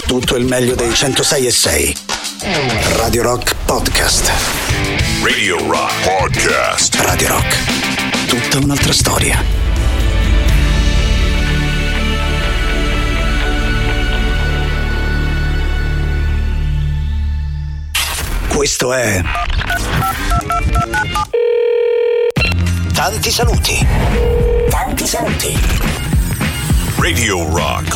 tutto il meglio dei 106.6. Radio Rock Podcast. Radio Rock Podcast. Radio Rock. Tutta un'altra storia. Questo è Tanti saluti. Tanti saluti. Radio Rock.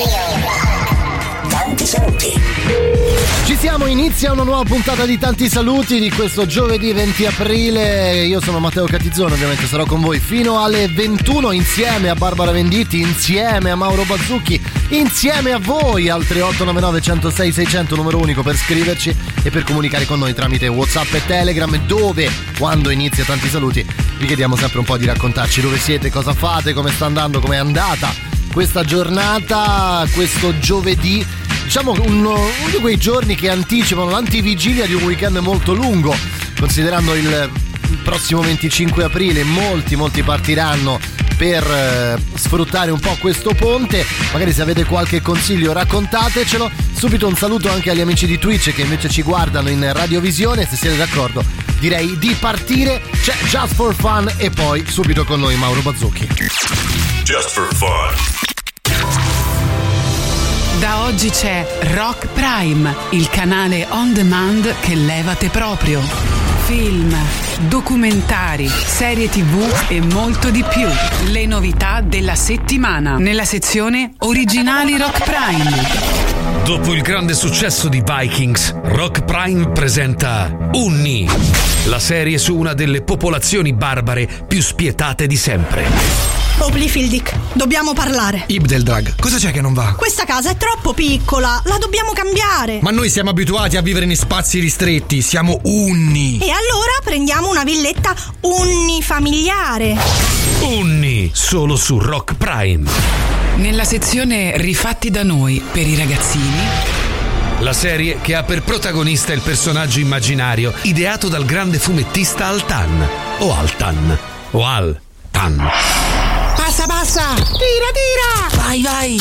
Tanti saluti. Ci siamo, inizia una nuova puntata di Tanti saluti di questo giovedì 20 aprile. Io sono Matteo Catizzone, ovviamente sarò con voi fino alle 21 insieme a Barbara Venditti, insieme a Mauro Bazzucchi, insieme a voi al 3899 106 600, numero unico per scriverci e per comunicare con noi tramite WhatsApp e Telegram, dove quando inizia Tanti saluti vi chiediamo sempre un po' di raccontarci dove siete, cosa fate, come sta andando, come è andata questa giornata, questo giovedì. Diciamo uno di quei giorni che anticipano l'antivigilia di un weekend molto lungo, considerando il prossimo 25 aprile molti partiranno per sfruttare un po' questo ponte. Magari se avete qualche consiglio raccontatecelo. Subito un saluto anche agli amici di Twitch che invece ci guardano in radiovisione. Se siete d'accordo direi di partire. C'è Just for Fun e poi subito con noi Mauro Bazzucchi. Just for Fun. Da oggi c'è Rock Prime, il canale on demand che levate proprio. Film, documentari, serie TV e molto di più. Le novità della settimana nella sezione Originali Rock Prime. Dopo il grande successo di Vikings, Rock Prime presenta Unni, la serie su una delle popolazioni barbare più spietate di sempre. Oblifildic, dobbiamo parlare. Ibdeldrag, cosa c'è che non va? Questa casa è troppo piccola, la dobbiamo cambiare. Ma noi siamo abituati a vivere in spazi ristretti, siamo unni. E allora prendiamo una villetta unifamiliare. Unni, solo su Rock Prime. Nella sezione Rifatti da noi per i ragazzini. La serie che ha per protagonista il personaggio immaginario ideato dal grande fumettista Altan. O Altan. O Al-Tan. Passa! Tira! Vai!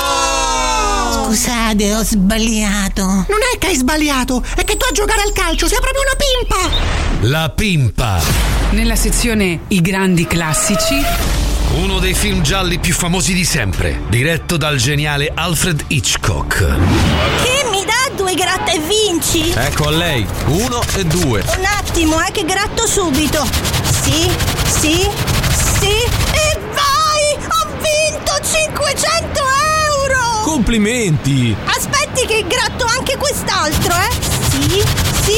No! Scusate, ho sbagliato. Non è che hai sbagliato, è che tu a giocare al calcio sei proprio una pimpa! La pimpa! Nella sezione I grandi classici. Uno dei film gialli più famosi di sempre, diretto dal geniale Alfred Hitchcock. Che mi dà 2 gratta e vinci? Ecco a lei, 1 e 2. Un attimo, che gratto subito. Sì, e vai! Ho vinto 500 euro! Complimenti! Aspetti che gratto anche quest'altro, Sì,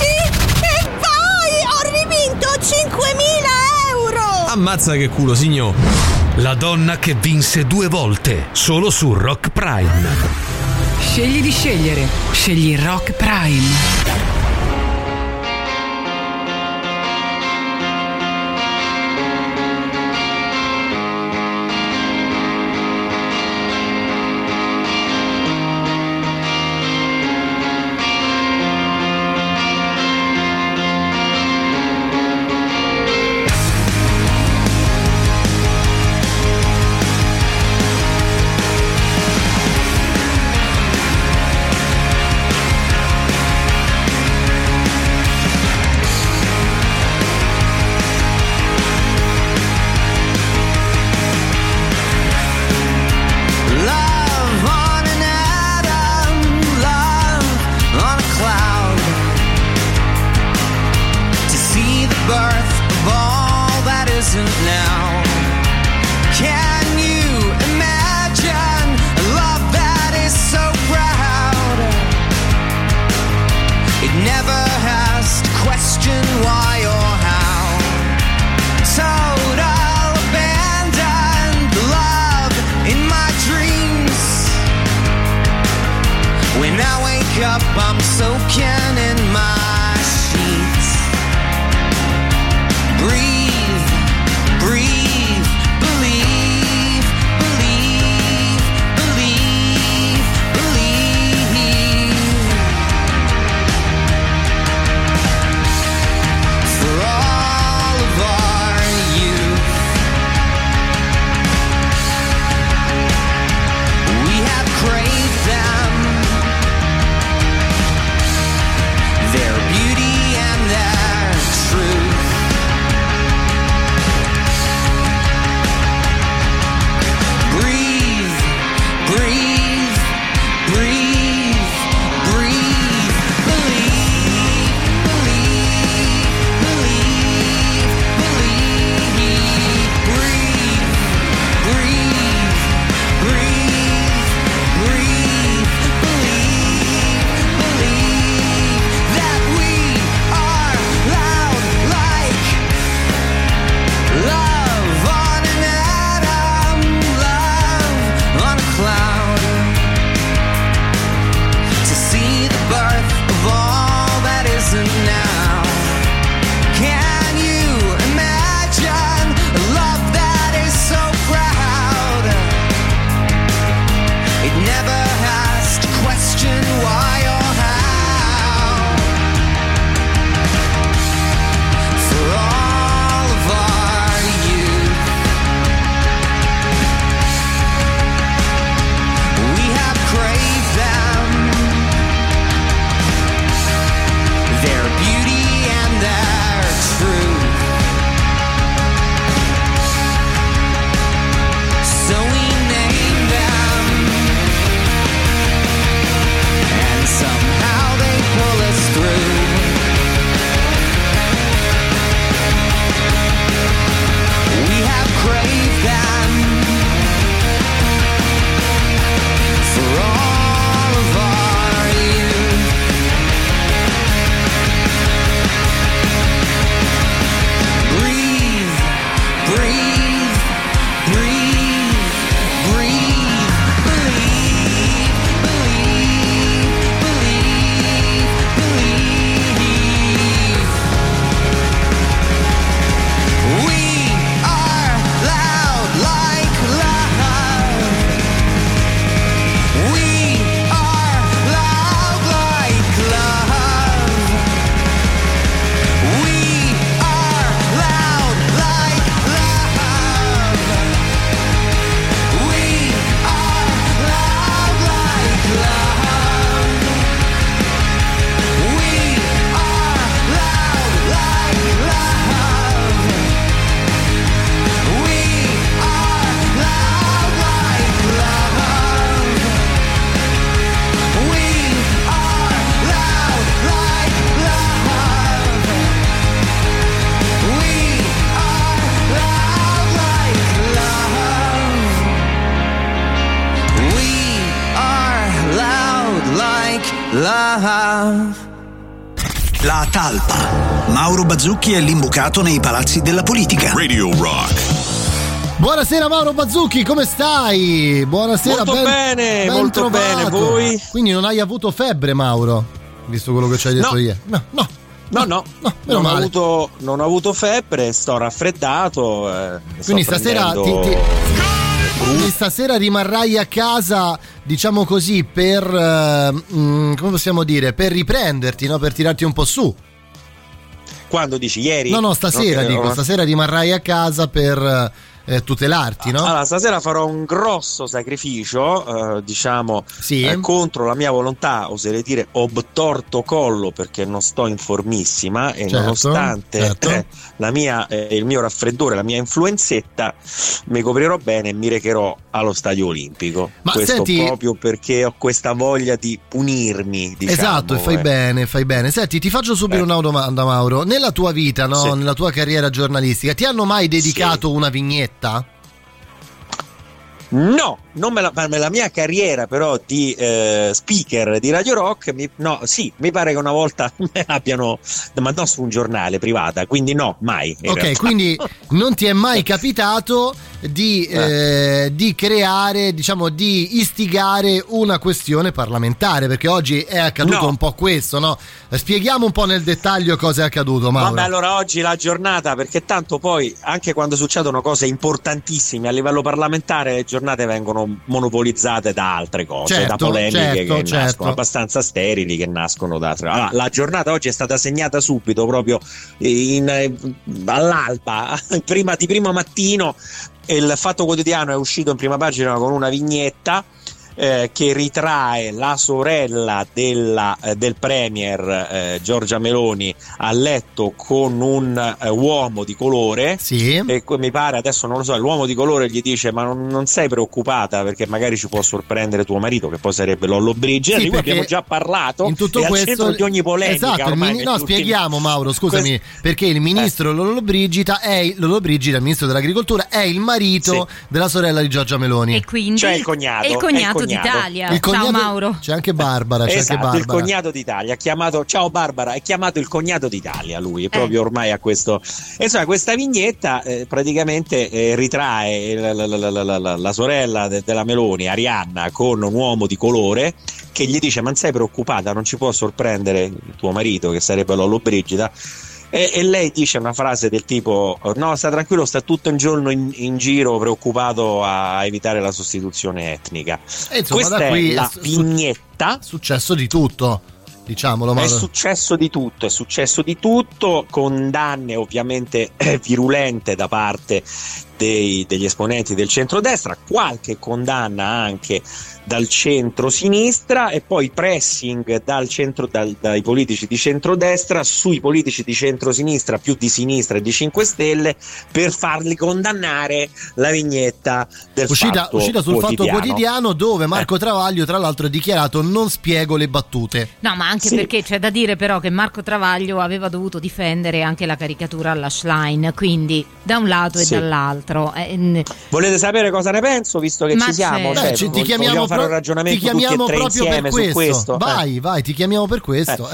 e vai! Ho rivinto 5.000 euro! Ammazza che culo, signor! La donna che vinse 2 volte, solo su Rock Prime. Scegli di scegliere. Scegli Rock Prime. Them La talpa. Mauro Bazzucchi è l'imbucato nei palazzi della politica. Radio Rock. Buonasera Mauro Bazzucchi, come stai? Buonasera. Molto bene, ben molto trovato. bene, voi? Quindi non hai avuto febbre, Mauro? Visto quello che ci hai detto ieri. No, non ho avuto febbre, sto raffreddato. Quindi stasera quindi stasera rimarrai a casa, diciamo così, per come possiamo dire, per riprenderti, no? Per tirarti un po' su. Quando dici ieri? No, stasera stasera rimarrai a casa per tutelarti, no? Allora, stasera farò un grosso sacrificio, contro la mia volontà, oserei dire obtorto collo, perché non sto in formissima e nonostante il mio raffreddore, la mia influenzetta, mi coprirò bene e mi recherò allo Stadio Olimpico. Ma questo proprio perché ho questa voglia di punirmi, diciamo. Esatto, e fai bene. Senti, ti faccio subito una domanda, Mauro. Nella tua vita, no? Sì. Nella tua carriera giornalistica, ti hanno mai dedicato una vignetta? No, non la mia carriera però di speaker di Radio Rock, mi pare che una volta me l'abbiano, ma non su un giornale privata, quindi no, mai. Ok, quindi non ti è mai capitato di creare, diciamo, di istigare una questione parlamentare, perché oggi è accaduto un po' questo, no? Spieghiamo un po' nel dettaglio cosa è accaduto, Mauro. Vabbè, allora oggi la giornata, perché tanto poi anche quando succedono cose importantissime a livello parlamentare, le giornate vengono monopolizzate da altre cose, da polemiche che nascono abbastanza sterili, che nascono da altre. Allora, la giornata oggi è stata segnata subito, proprio all'alba, di primo mattino. Il Fatto Quotidiano è uscito in prima pagina con una vignetta che ritrae la sorella del premier Giorgia Meloni a letto con un uomo di colore. Sì. E mi pare, adesso non lo so, l'uomo di colore gli dice: ma non sei preoccupata, perché magari ci può sorprendere tuo marito, che poi sarebbe Lollobrigida, di cui abbiamo già parlato. In tutto questo, al centro di ogni polemica. Esatto, spieghiamo, Mauro, scusami, perché il ministro Lollobrigida, il ministro dell'agricoltura, è il marito della sorella di Giorgia Meloni. E quindi cioè il cognato d'Italia. Ciao Mauro. C'è anche Barbara. Il cognato d'Italia, chiamato ciao Barbara, è chiamato il cognato d'Italia, lui è proprio ormai a questo. Insomma, questa vignetta praticamente ritrae la sorella della Meloni, Arianna, con un uomo di colore che gli dice: ma non sei preoccupata, non ci può sorprendere il tuo marito, che sarebbe Lollobrigida. E lei dice una frase del tipo: no, sta tranquillo, sta tutto il giorno in giro preoccupato a evitare la sostituzione etnica. Insomma, questa è la vignetta. È successo di tutto, diciamolo, Mauro. È successo di tutto, condanne ovviamente virulente da parte degli esponenti del centrodestra, qualche condanna anche dal centro-sinistra, e poi pressing dai politici di centrodestra sui politici di centro-sinistra, più di sinistra e di 5 Stelle, per farli condannare la vignetta del uscita sul Fatto Quotidiano, dove Marco Travaglio tra l'altro ha dichiarato: non spiego le battute. No, ma anche perché c'è da dire però che Marco Travaglio aveva dovuto difendere anche la caricatura alla Schlein, quindi da un lato e dall'altro. Volete sapere cosa ne penso, visto che ci siamo? Ti chiamiamo fare un ragionamento tutti e tre insieme su questo. Vai, ti chiamiamo per questo.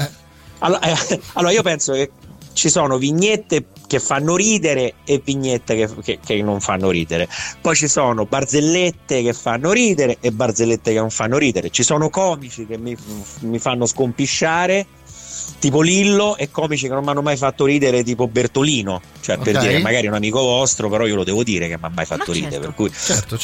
Allora io penso che ci sono vignette che fanno ridere e vignette che non fanno ridere. Poi ci sono barzellette che fanno ridere e barzellette che non fanno ridere. Ci sono comici che mi fanno scompisciare, tipo Lillo, e comici che non mi hanno mai fatto ridere, tipo Bertolino, cioè per dire magari un amico vostro, però io lo devo dire che mi ha mai fatto ridere, per cui certo.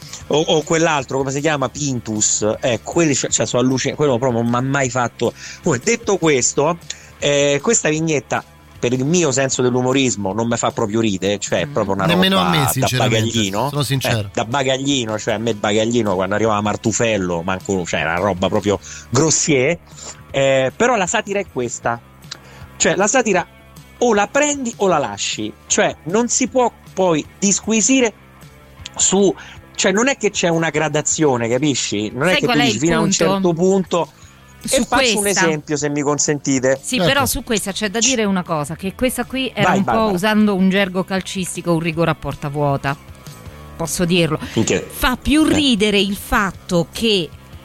O quell'altro, come si chiama, Pintus, quelli sono allucinanti, quello proprio non mi ha mai fatto. Poi, detto questo, questa vignetta, per il mio senso dell'umorismo, non mi fa proprio ridere, cioè è proprio una nemmeno roba a me, da bagaglino. Sono sincero. Da bagaglino, cioè a me il bagaglino quando arrivava Martufello, cioè era una roba proprio grossier. Però la satira è questa, cioè la satira o la prendi o la lasci, cioè non si può poi disquisire su, cioè non è che c'è una gradazione, capisci? Non è che tu dici fino a un certo punto. E faccio un esempio, se mi consentite. Sì, però su questa c'è da dire una cosa, che questa qui era un po', usando un gergo calcistico, un rigore a porta vuota. Posso dirlo. Fa più ridere il fatto che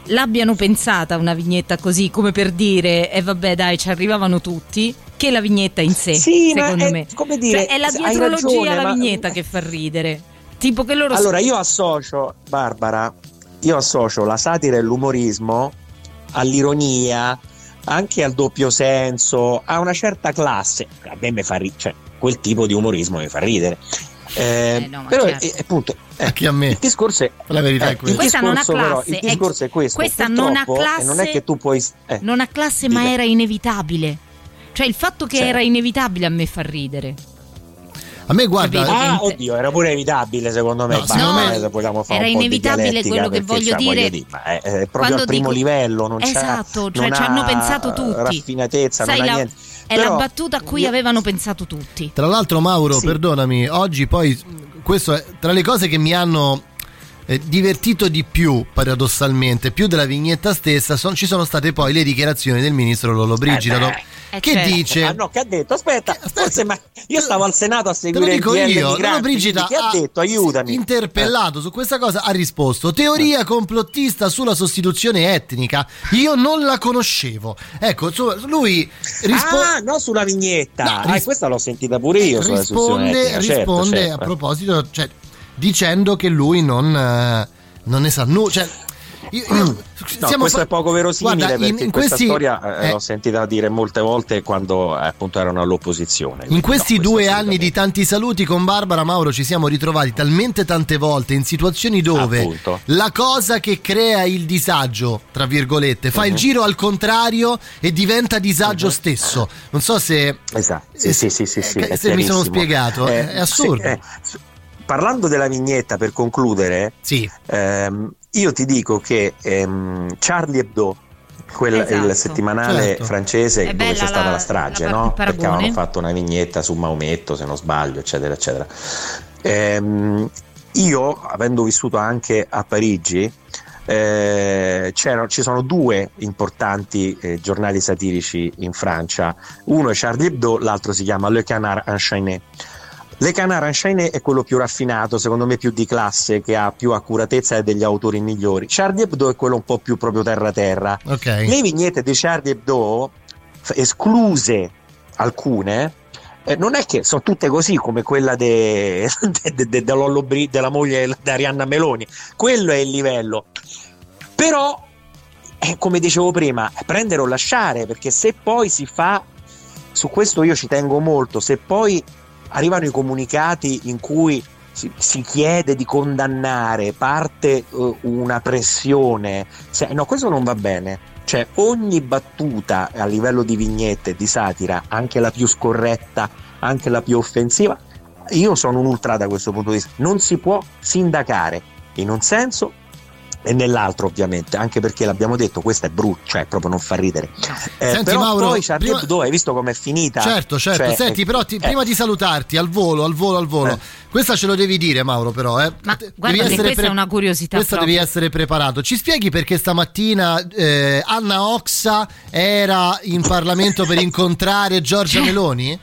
l'abbiano pensata una vignetta così, come per dire vabbè dai, ci arrivavano tutti, che la vignetta in sé, sì, secondo ma me. Come dire, cioè, è la dietrologia alla vignetta che fa ridere. Tipo che loro Allora io associo, Barbara, la satira e l'umorismo all'ironia, anche al doppio senso, a una certa classe. A me fa ridere, cioè quel tipo di umorismo mi fa ridere. Però certo. Appunto anche a me il discorso è la verità è questa. Questa non ha classe, però, il discorso è questo. Questa non ha classe, e non è che tu puoi non ha classe, ma era inevitabile. Cioè il fatto che era inevitabile a me fa ridere. A me guarda, oddio, era pure inevitabile secondo me. Se vogliamo fare era un po' inevitabile di quello che voglio dire. Ma è proprio al primo livello, non esatto, c'è, cioè non ci hanno ha pensato tutti. Raffinatezza, sai, non ha niente. È la battuta a cui avevano pensato tutti. Tra l'altro, Mauro, perdonami, oggi poi questo è tra le cose che mi hanno divertito di più, paradossalmente, più della vignetta stessa, ci sono state poi le dichiarazioni del ministro Lollobrigida. Che dice? No, che ha detto? Aspetta. Forse, ma io stavo al Senato a seguire il DL io. Lollobrigida che ha detto? Aiutami. Interpellato su questa cosa ha risposto: teoria complottista sulla sostituzione etnica, io non la conoscevo. Ecco, lui risponde no, sulla vignetta. Questa l'ho sentita pure io. Risponde certo. a proposito, cioè, dicendo che lui non ne sa nulla, cioè questo è poco verosimile. Guarda, perché questa storia l'ho sentita dire molte volte quando appunto erano all'opposizione. In questi 2 anni di tanti saluti con Barbara, Mauro, ci siamo ritrovati talmente tante volte in situazioni dove la cosa che crea il disagio, tra virgolette, fa il giro al contrario e diventa disagio stesso. Non so se se mi sono spiegato, è assurdo. Parlando della vignetta, per concludere, io ti dico che Charlie Hebdo, il settimanale francese dove c'è stata la strage, no? Perché avevano fatto una vignetta su Maometto, se non sbaglio, eccetera, eccetera. Io, avendo vissuto anche a Parigi, ci sono 2 importanti giornali satirici in Francia. Uno è Charlie Hebdo, l'altro si chiama Le Canard Enchaîné. Le Canard Enchaîné è quello più raffinato, secondo me più di classe, che ha più accuratezza e degli autori migliori. Charlie Hebdo è quello un po' più proprio terra. Le vignette di Charlie Hebdo, escluse alcune, non è che sono tutte così come quella della moglie di Arianna Meloni. Quello è il livello. Però, come dicevo prima, prendere o lasciare, perché se poi si fa, su questo io ci tengo molto, se poi arrivano i comunicati in cui si chiede di condannare, parte una pressione, questo non va bene. Cioè ogni battuta a livello di vignette, di satira, anche la più scorretta, anche la più offensiva, io sono un ultra da questo punto di vista. Non si può sindacare in un senso e nell'altro, ovviamente, anche perché l'abbiamo detto, questa è brutta, cioè proprio non fa ridere. Senti, però Mauro, poi Charlie Hebdo, hai visto com'è finita? Certo. Cioè, senti, però prima di salutarti al volo, questa ce lo devi dire, Mauro, però. Ma guarda, questa è una curiosità. Questa devi essere preparato. Ci spieghi perché stamattina Anna Oxa era in Parlamento per incontrare Giorgia Meloni?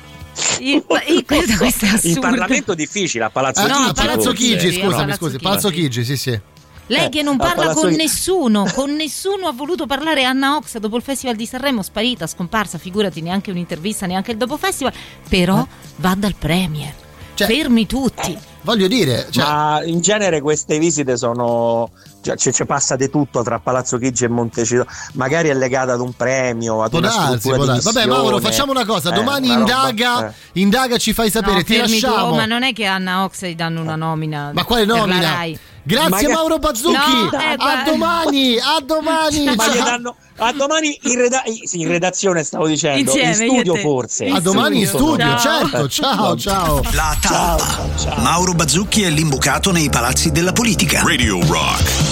Questo è assurdo. In Parlamento difficile, a Palazzo Chigi. A Palazzo Chigi, scusi, Palazzo Chigi, sì. Lei che non parla con nessuno ha voluto parlare. Anna Oxa dopo il Festival di Sanremo, sparita, scomparsa, figurati, neanche un'intervista, neanche il dopo festival, però va dal Premier, fermi tutti. Voglio dire, ma in genere queste visite sono, ci passa di tutto tra Palazzo Chigi e Montecitorio, magari è legata ad un premio, ad una struttura di missione. Vabbè, Mauro, facciamo una cosa, domani indaga, ci fai sapere, ti lasciamo. Ma non è che Anna Oxa gli danno una nomina. Ma quale nomina? Grazie Mauro Bazzucchi, a domani. Ma gli danno a domani in redazione, stavo dicendo, insieme, in studio forse. A domani in studio, certo. Ciao. La Talpa. Ciao. Mauro Bazzucchi è l'imbucato nei palazzi della politica. Radio Rock.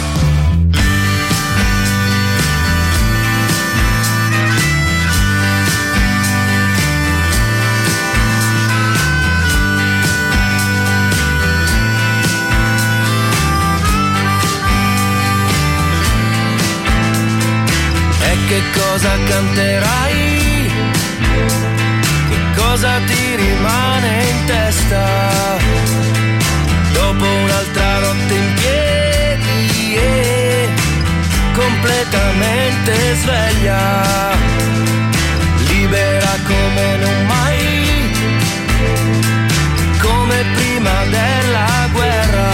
Che cosa canterai? Che cosa ti rimane in testa? Dopo un'altra notte in piedi, completamente sveglia, libera come non mai, come prima della guerra,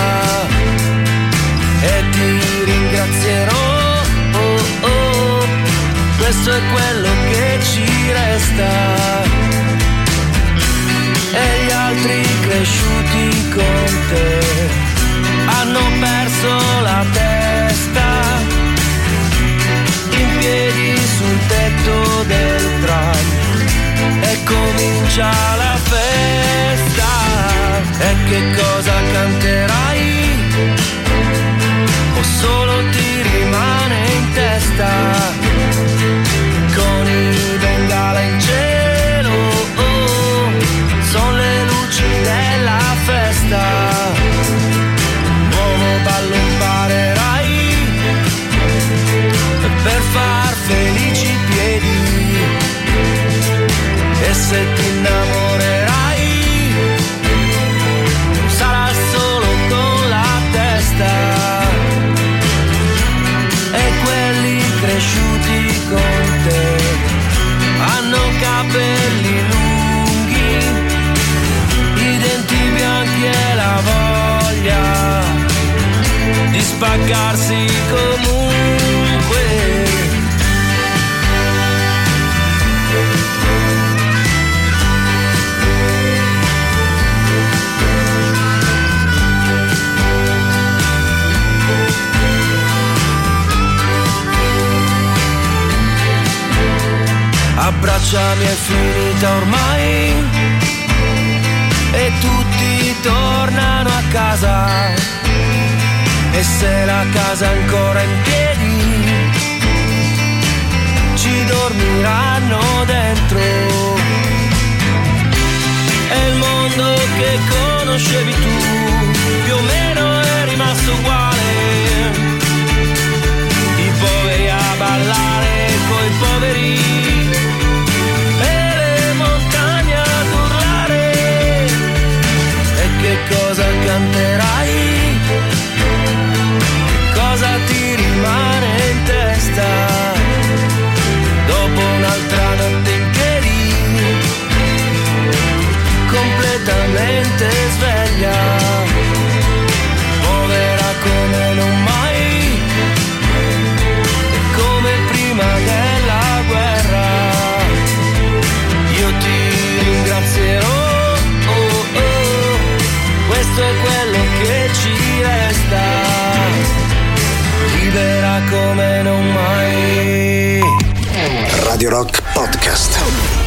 e ti ringrazierò, oh, oh, questo è quello che ci resta. E gli altri cresciuti con te hanno perso la testa, in piedi sul tetto del tram, e comincia la festa. E che cosa canterai? O solo ti rimane in testa? Con i bengala in cielo, oh, sono le luci della festa. Nuovo ballo imparerai per far felici i piedi, e se ti innamorerai sarà solo con la testa. E quelli cresciuti con te hanno capelli lunghi, i denti bianchi e la voglia di spaccarsi comunque. Abbracciami, è finita ormai, e tutti tornano a casa, e se la casa è ancora in piedi ci dormiranno dentro. E il mondo che conoscevi tu più o meno è rimasto uguale, i poveri a ballare coi poveri, che cosa canterai? Che cosa ti rimane in testa? Dopo un'altra notte in piedi, completamente sveglia, povera come non mai, come prima della guerra. Io ti ringrazierò, questo è quello che ci resta, libera come non mai. Radio Rock Podcast.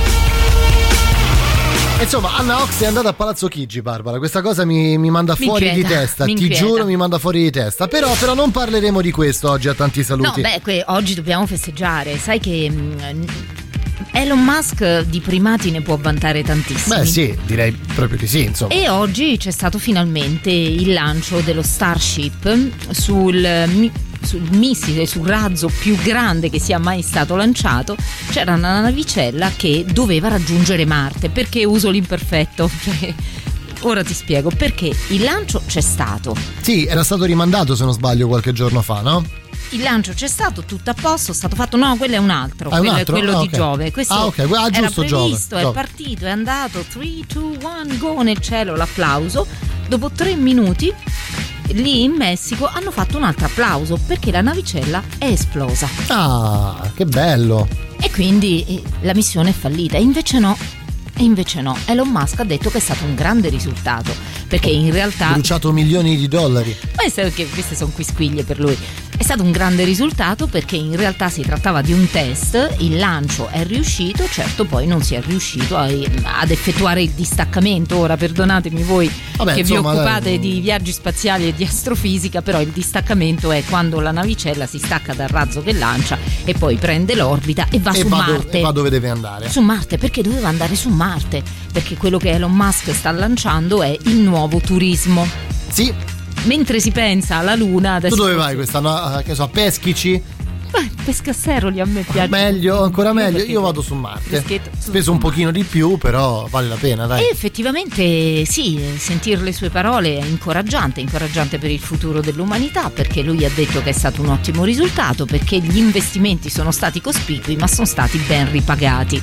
Insomma, Anna Ox è andata a Palazzo Chigi, Barbara. Questa cosa mi manda fuori di testa. Ti giuro, mi manda fuori di testa. Però non parleremo di questo oggi a Tanti Saluti. No, oggi dobbiamo festeggiare. Sai che Elon Musk di primati ne può vantare tantissimi. Beh sì, direi proprio di sì, insomma. E oggi c'è stato finalmente il lancio dello Starship sul missile, sul razzo più grande che sia mai stato lanciato. C'era una navicella che doveva raggiungere Marte. Perché uso l'imperfetto? Ora ti spiego. Perché il lancio c'è stato. Sì, era stato rimandato, se non sbaglio, qualche giorno fa, no? Il lancio c'è stato, tutto a posto, è stato fatto. No, quello è un altro, quello è quello di Giove. Questo era giusto, previsto, Giove. È partito, è andato 3, 2, 1, go, nel cielo l'applauso. Dopo 3 minuti lì in Messico hanno fatto un altro applauso perché la navicella è esplosa. Ah, che bello! E quindi la missione è fallita. Invece no, Elon Musk ha detto che è stato un grande risultato, perché in realtà ha bruciato milioni di dollari. Ma è che queste sono quisquiglie per lui. È stato un grande risultato perché in realtà si trattava di un test, il lancio è riuscito, certo poi non si è riuscito ad effettuare il distaccamento. Ora perdonatemi voi che vi occupate di viaggi spaziali e di astrofisica, però il distaccamento è quando la navicella si stacca dal razzo che lancia e poi prende l'orbita e va su Marte. E va dove deve andare? Su Marte, perché doveva andare su Marte, perché quello che Elon Musk sta lanciando è il nuovo turismo. Sì. Mentre si pensa alla Luna adesso. Tu dove vai quest'anno? Che so, a Peschici? Pescasseroli a me piace. Meglio, ancora meglio. Io vado su Marte. Speso un pochino di più, però vale la pena, dai. E effettivamente sì, sentire le sue parole è incoraggiante per il futuro dell'umanità, perché lui ha detto che è stato un ottimo risultato, perché gli investimenti sono stati cospicui ma sono stati ben ripagati.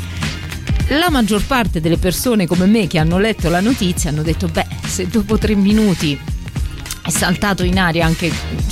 La maggior parte delle persone come me che hanno letto la notizia hanno detto se dopo 3 minuti è saltato in aria anche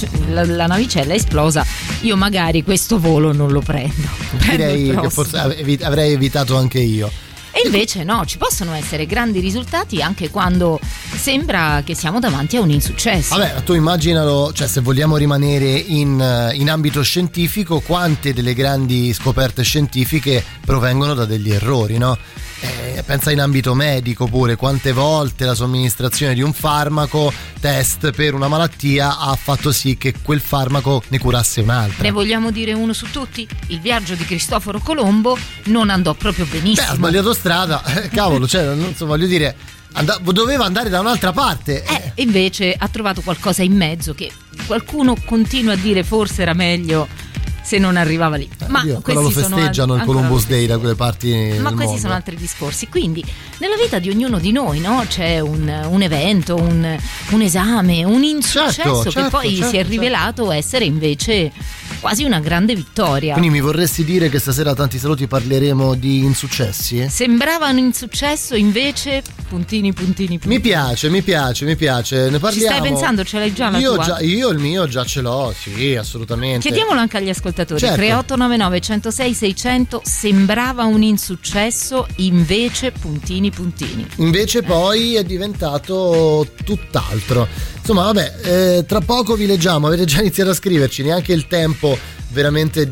la navicella è esplosa, io magari questo volo non lo prendo. Direi che forse avrei evitato anche io. E invece no, ci possono essere grandi risultati anche quando sembra che siamo davanti a un insuccesso. Vabbè, tu immaginalo, cioè se vogliamo rimanere in ambito scientifico, quante delle grandi scoperte scientifiche provengono da degli errori, no? Pensa in ambito medico pure, quante volte la somministrazione di un farmaco test per una malattia ha fatto sì che quel farmaco ne curasse un'altra. Ne vogliamo dire uno su tutti? Il viaggio di Cristoforo Colombo non andò proprio benissimo. Ha sbagliato strada, cavolo, cioè non so, voglio dire, doveva andare da un'altra parte. Invece ha trovato qualcosa in mezzo che qualcuno continua a dire forse era meglio se non arrivava lì. Ma quello lo festeggiano il Columbus Day da quelle parti del ma questi mondo. sono altri discorsi. Quindi nella vita di ognuno di noi, no? C'è un evento, un esame, un insuccesso che poi si è rivelato essere invece quasi una grande vittoria. Quindi mi vorresti dire che stasera a Tanti Saluti parleremo di insuccessi? Sembrava un insuccesso, invece puntini. Mi piace, ne parliamo. Ci stai pensando? Ce l'hai già la tua? Io il mio già ce l'ho, sì, assolutamente. Chiediamolo anche agli ascoltatori. Certo. 3899 106 600. Sembrava un insuccesso, invece puntini. Invece poi è diventato tutt'altro. Insomma, vabbè, tra poco vi leggiamo, avete già iniziato a scriverci, neanche il tempo veramente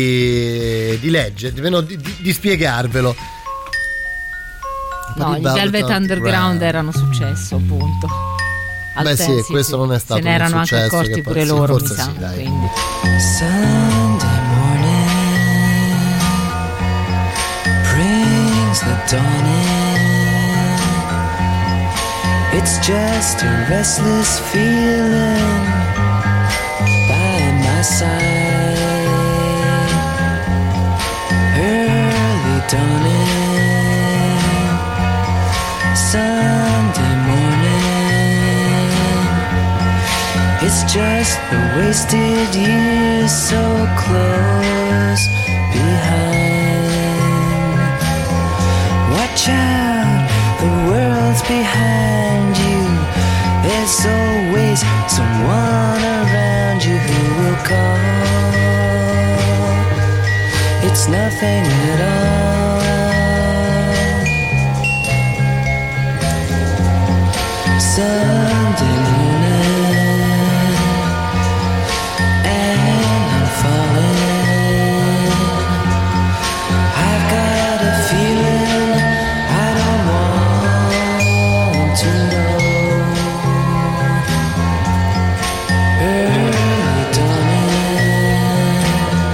di leggere, nemmeno di spiegarvelo. No, i Velvet Underground erano successo, punto. Sì, questo non è stato un se ne erano successo, anche accorti pure loro, mi sa. Quindi. Sunday morning brings the dawn in. It's just a restless feeling by my side. Early dawning, Sunday morning. It's just the wasted years so close behind. Watch out, the world's behind you. There's always someone around you who will call. It's nothing at all. Sunday morning, and I'm falling. I've got a feeling I don't want to know. Early dawning,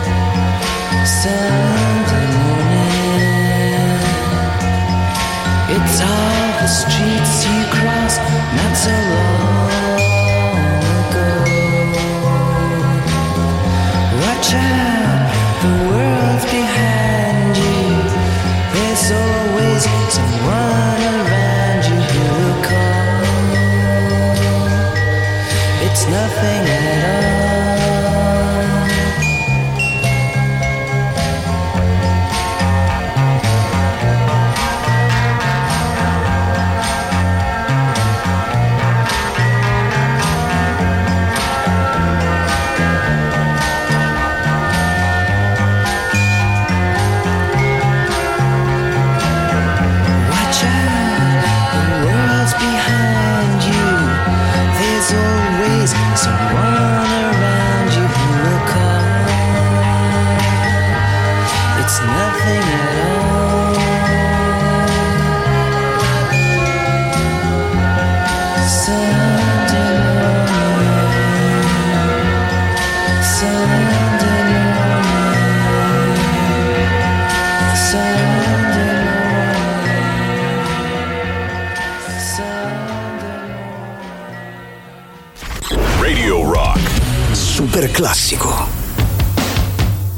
Sunday morning. It's all the streets you cross not so long ago. Watch out, the world's behind you. There's always someone around you who will call. It's nothing at all. Watch out, the world's behind you. There's always someone around you who will call. It's nothing at all. Sunday morning, Sunday morning, Sunday Radio Rock. Super classico.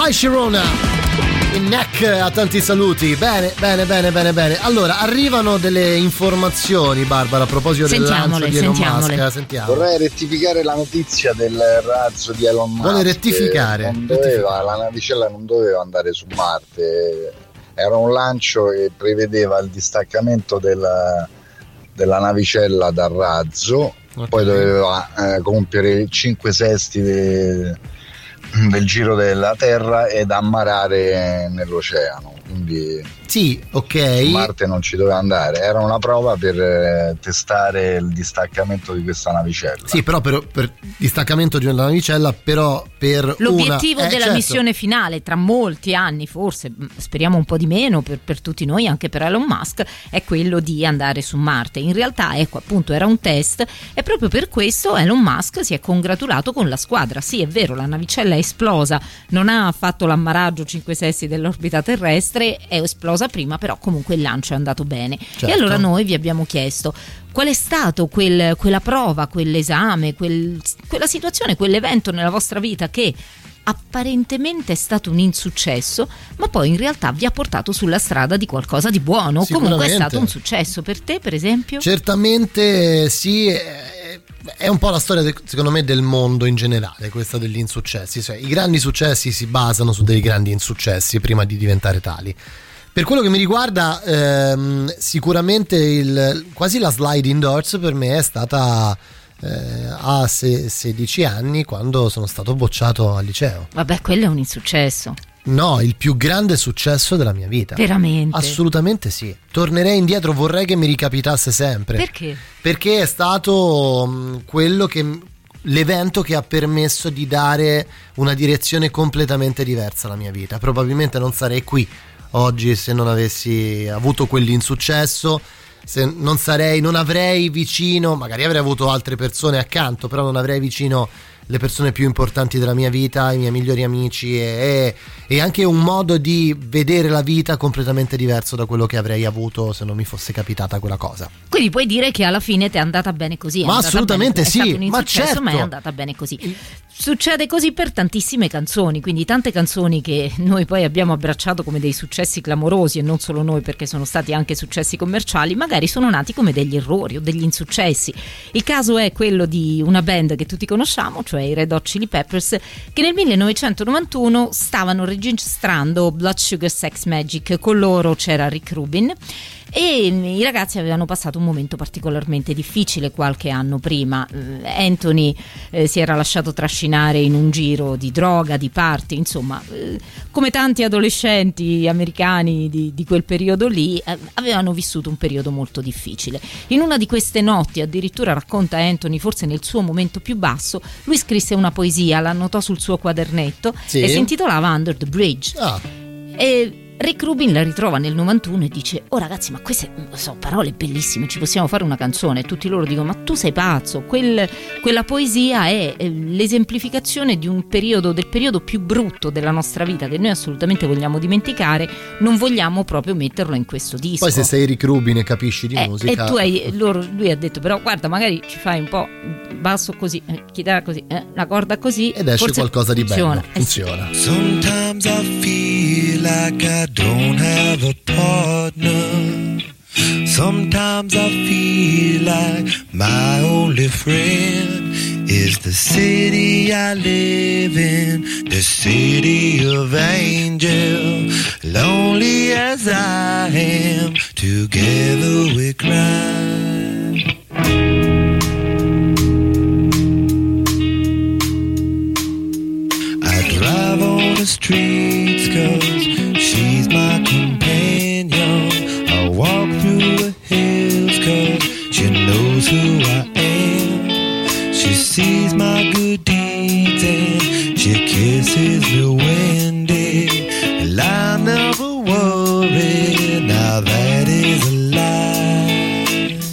Vai Sharona! Il neck a tanti saluti. Bene. Allora, arrivano delle informazioni, Barbara, a proposito del lancio di Elon Musk. Sentiamo. Vorrei rettificare la notizia del razzo di Elon Musk. Vuole rettificare? La navicella non doveva andare su Marte. Era un lancio che prevedeva il distaccamento della navicella dal razzo, poi doveva compiere 5/6 del giro della Terra ed ammarare nell'oceano. Quindi sì, ok. Marte non ci doveva andare, era una prova per testare il distaccamento di questa navicella. Sì, però per distaccamento di una navicella, però per l'obiettivo della certo. missione finale, tra molti anni, forse speriamo un po' di meno per tutti noi, anche per Elon Musk, è quello di andare su Marte. In realtà, ecco, appunto, era un test e proprio per questo Elon Musk si è congratulato con la squadra. Sì, è vero, la navicella è esplosa, non ha fatto l'ammaraggio 5/6 dell'orbita terrestre, è esplosa prima, però comunque il lancio è andato bene. Certo. E allora noi vi abbiamo chiesto qual è stato quella prova, quell'esame, quella situazione, quell'evento nella vostra vita che apparentemente è stato un insuccesso, ma poi in realtà vi ha portato sulla strada di qualcosa di buono. Comunque è stato un successo per te, per esempio? Certamente sì. È un po' la storia, secondo me, del mondo in generale, questa degli insuccessi. Cioè, i grandi successi si basano su dei grandi insuccessi prima di diventare tali. Per quello che mi riguarda, sicuramente quasi la sliding doors per me è stata a 16 anni, quando sono stato bocciato al liceo. Vabbè, quello è un insuccesso. No, il più grande successo della mia vita. Veramente? Assolutamente sì. Tornerei indietro, vorrei che mi ricapitasse sempre. Perché? Perché è stato l'evento che ha permesso di dare una direzione completamente diversa alla mia vita. Probabilmente non sarei qui oggi se non avessi avuto quell'insuccesso. Non avrei vicino, magari avrei avuto altre persone accanto, però non avrei vicino le persone più importanti della mia vita, i miei migliori amici e anche un modo di vedere la vita completamente diverso da quello che avrei avuto se non mi fosse capitata quella cosa. Quindi puoi dire che alla fine ti è andata bene così. Ma assolutamente sì, è stato un insuccesso, ma certo. Ma è andata bene così. Succede così per tantissime canzoni, quindi tante canzoni che noi poi abbiamo abbracciato come dei successi clamorosi, e non solo noi, perché sono stati anche successi commerciali, magari sono nati come degli errori o degli insuccessi. Il caso è quello di una band che tutti conosciamo, cioè i Red Hot Chili Peppers, che nel 1991 stavano registrando Blood Sugar Sex Magic. Con loro c'era Rick Rubin e i ragazzi avevano passato un momento particolarmente difficile qualche anno prima. Anthony si era lasciato trascinare in un giro di droga, di party, insomma, come tanti adolescenti americani di quel periodo lì, avevano vissuto un periodo molto difficile. In una di queste notti, addirittura, racconta Anthony, forse nel suo momento più basso, lui scrisse una poesia, la annotò sul suo quadernetto, sì, e si intitolava Under the Bridge. E Rick Rubin la ritrova nel 91 e dice: oh ragazzi, ma queste sono parole bellissime, ci possiamo fare una canzone. E tutti loro dicono: ma tu sei pazzo, quella poesia è l'esemplificazione di un periodo, del periodo più brutto della nostra vita, che noi assolutamente vogliamo dimenticare, non vogliamo proprio metterlo in questo disco. Poi se sei Rick Rubin e capisci di musica, e lui ha detto: però guarda, magari ci fai un po' basso così, chitarra così, la corda così, ed esce qualcosa di bello. Funziona. Sometimes I feel like I don't have a partner. Sometimes I feel like my only friend is the city I live in, the city of angel. Lonely as I am, together we cry. I drive on the streets 'cause she's my companion. I walk through the hills 'cause she knows who I am. She sees my good deeds and she kisses me when day. And I never worry, now that is a lie.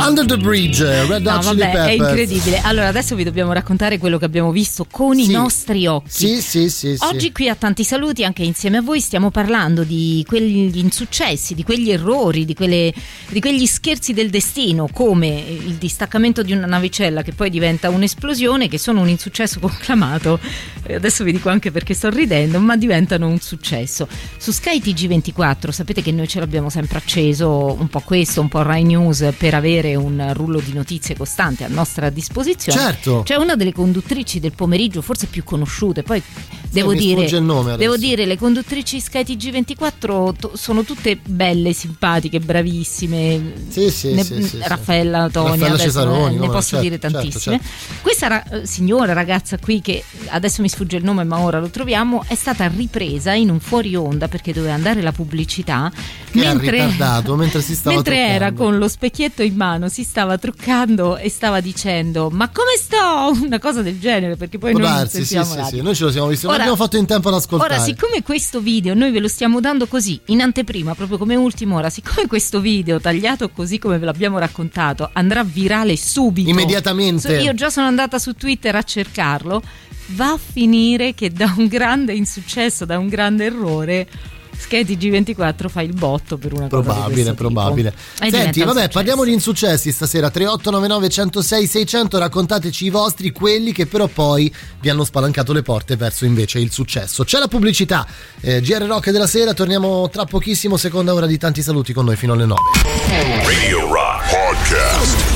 Under the Bridge, Red Hot Chili Peppers. È incredibile. Allora adesso vi dobbiamo raccontare quello che abbiamo visto con i nostri occhi. Sì. Oggi qui a Tanti Saluti, anche insieme a voi, stiamo parlando di quegli insuccessi, di quegli errori, di quegli scherzi del destino, come il distaccamento di una navicella che poi diventa un'esplosione, che sono un insuccesso conclamato. Adesso vi dico anche perché sto ridendo, ma diventano un successo. Su Sky TG24 sapete che noi ce l'abbiamo sempre acceso, un po' questo, un po' Rai News, per avere un rullo di notizie costante a nostra disposizione. Certo. C'è una delle conduttrici del pomeriggio forse più conosciute, poi devo dire le conduttrici Sky TG24 sono tutte belle, simpatiche, bravissime. Raffaella Tonia, Cesaroni, ne posso dire tantissime. Certo. Questa signora ragazza qui, che adesso mi sfugge il nome ma ora lo troviamo, è stata ripresa in un fuori onda perché doveva andare la pubblicità mentre si stava mentre truccando. Era con lo specchietto in mano, si stava truccando e stava dicendo "ma come sto?" una cosa del genere, perché poi noi sentiamo sì, noi ce lo siamo visto, non abbiamo fatto in tempo ad ascoltare. Ora, siccome questo video noi ve lo stiamo dando così in anteprima, proprio come ultima ora, siccome questo video tagliato così come ve l'abbiamo raccontato andrà virale subito, immediatamente, io già sono andata su Twitter a cercarlo, va a finire che da un grande insuccesso, da un grande errore, Sky TG24 fa il botto per una cosa di questo probabile. Senti, vabbè, parliamo di insuccessi stasera. 3899 106 600, raccontateci i vostri, quelli che però poi vi hanno spalancato le porte verso invece il successo. C'è la pubblicità, GR Rock della sera, torniamo tra pochissimo, seconda ora di Tanti Saluti con noi fino alle 9. Radio Rock Podcast.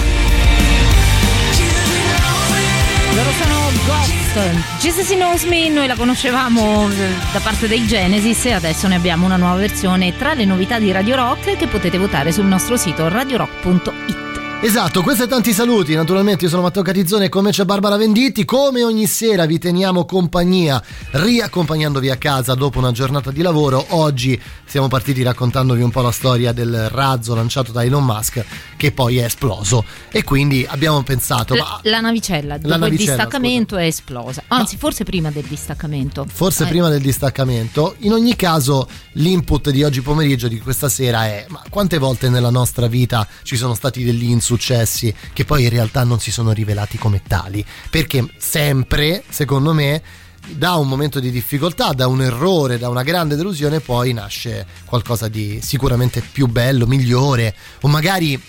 Loro sono Ghost, Jesus Knows Me, noi la conoscevamo da parte dei Genesis e adesso ne abbiamo una nuova versione tra le novità di Radio Rock che potete votare sul nostro sito radiorock.it. Esatto, questo è Tanti Saluti, naturalmente io sono Matteo Catizzone e con me c'è Barbara Venditti. Come ogni sera vi teniamo compagnia, riaccompagnandovi a casa dopo una giornata di lavoro. Oggi siamo partiti raccontandovi un po' la storia del razzo lanciato da Elon Musk che poi è esploso e quindi abbiamo pensato la navicella dopo il distaccamento è esplosa, anzi forse prima del distaccamento, prima del distaccamento. In ogni caso l'input di oggi pomeriggio, di questa sera, è: ma quante volte nella nostra vita ci sono stati degli insuccessi che poi in realtà non si sono rivelati come tali? Perché sempre, secondo me, da un momento di difficoltà, da un errore, da una grande delusione, poi nasce qualcosa di sicuramente più bello, migliore, o magari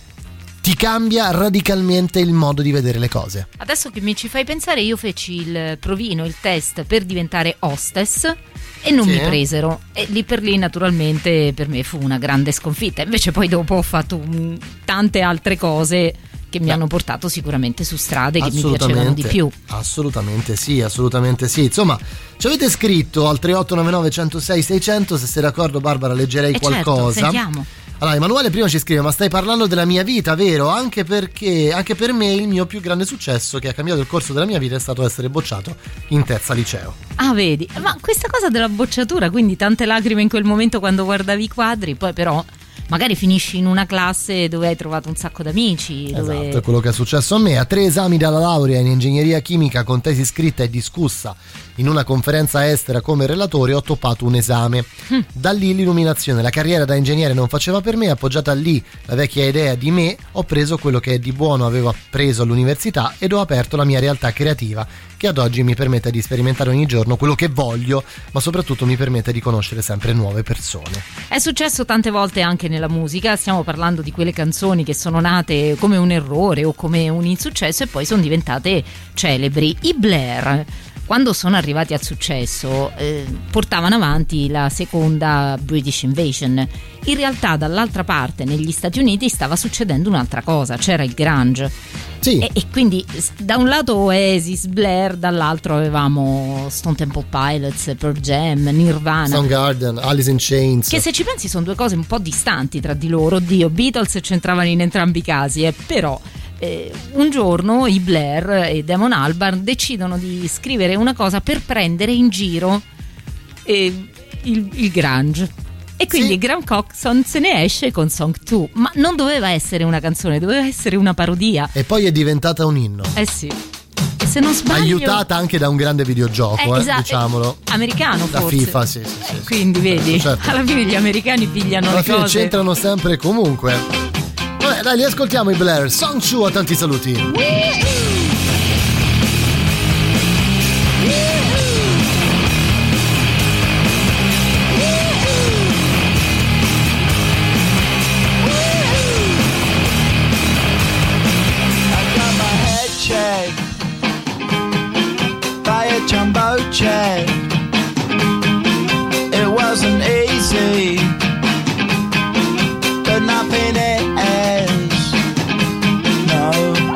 ti cambia radicalmente il modo di vedere le cose. Adesso che mi ci fai pensare, io feci il provino, il test per diventare hostess e non mi presero, e lì per lì naturalmente per me fu una grande sconfitta. Invece poi dopo ho fatto tante altre cose che mi hanno portato sicuramente su strade che mi piacevano di più. Assolutamente sì. Insomma, ci avete scritto al 3899 106 600, se sei d'accordo Barbara leggerei qualcosa. Certo, sentiamo. Allora, Emanuele prima ci scrive: ma stai parlando della mia vita, vero? Anche perché anche per me il mio più grande successo che ha cambiato il corso della mia vita è stato essere bocciato in terza liceo. Ah, vedi? Ma questa cosa della bocciatura, quindi tante lacrime in quel momento quando guardavi i quadri, poi però magari finisci in una classe dove hai trovato un sacco d'amici. Esatto, è quello che è successo a me. A 3 esami dalla laurea in ingegneria chimica con tesi scritta e discussa in una conferenza estera come relatore, ho toppato un esame. Da lì l'illuminazione, la carriera da ingegnere non faceva per me, appoggiata lì la vecchia idea di me, ho preso quello che di buono avevo appreso all'università ed ho aperto la mia realtà creativa, che ad oggi mi permette di sperimentare ogni giorno quello che voglio, ma soprattutto mi permette di conoscere sempre nuove persone. È successo tante volte anche nella musica, stiamo parlando di quelle canzoni che sono nate come un errore o come un insuccesso e poi sono diventate celebri. I Blair, quando sono arrivati al successo, portavano avanti la seconda British Invasion. In realtà dall'altra parte, negli Stati Uniti, stava succedendo un'altra cosa, c'era il grunge. Sì. E quindi da un lato Oasis, Blair, dall'altro avevamo Stone Temple Pilots, Pearl Jam, Nirvana, Soundgarden, Alice in Chains, che se ci pensi sono due cose un po' distanti tra di loro. Oddio, Beatles c'entravano in entrambi i casi, però un giorno i Blair e Damon Albarn decidono di scrivere una cosa per prendere in giro il grunge. E quindi Graham Coxon se ne esce con Song 2, ma non doveva essere una canzone, doveva essere una parodia. E poi è diventata un inno. Sì. E se non sbaglio, aiutata anche da un grande videogioco, esatto, diciamolo. Americano da forse. FIFA, sì. Quindi vedi, certo. Alla fine gli americani pigliano alla le fine cose. c'entrano sempre comunque. Beh, dai, li ascoltiamo i Blair. Song Chu, a tanti saluti. Jumbo jet. It wasn't easy, but nothing is. No.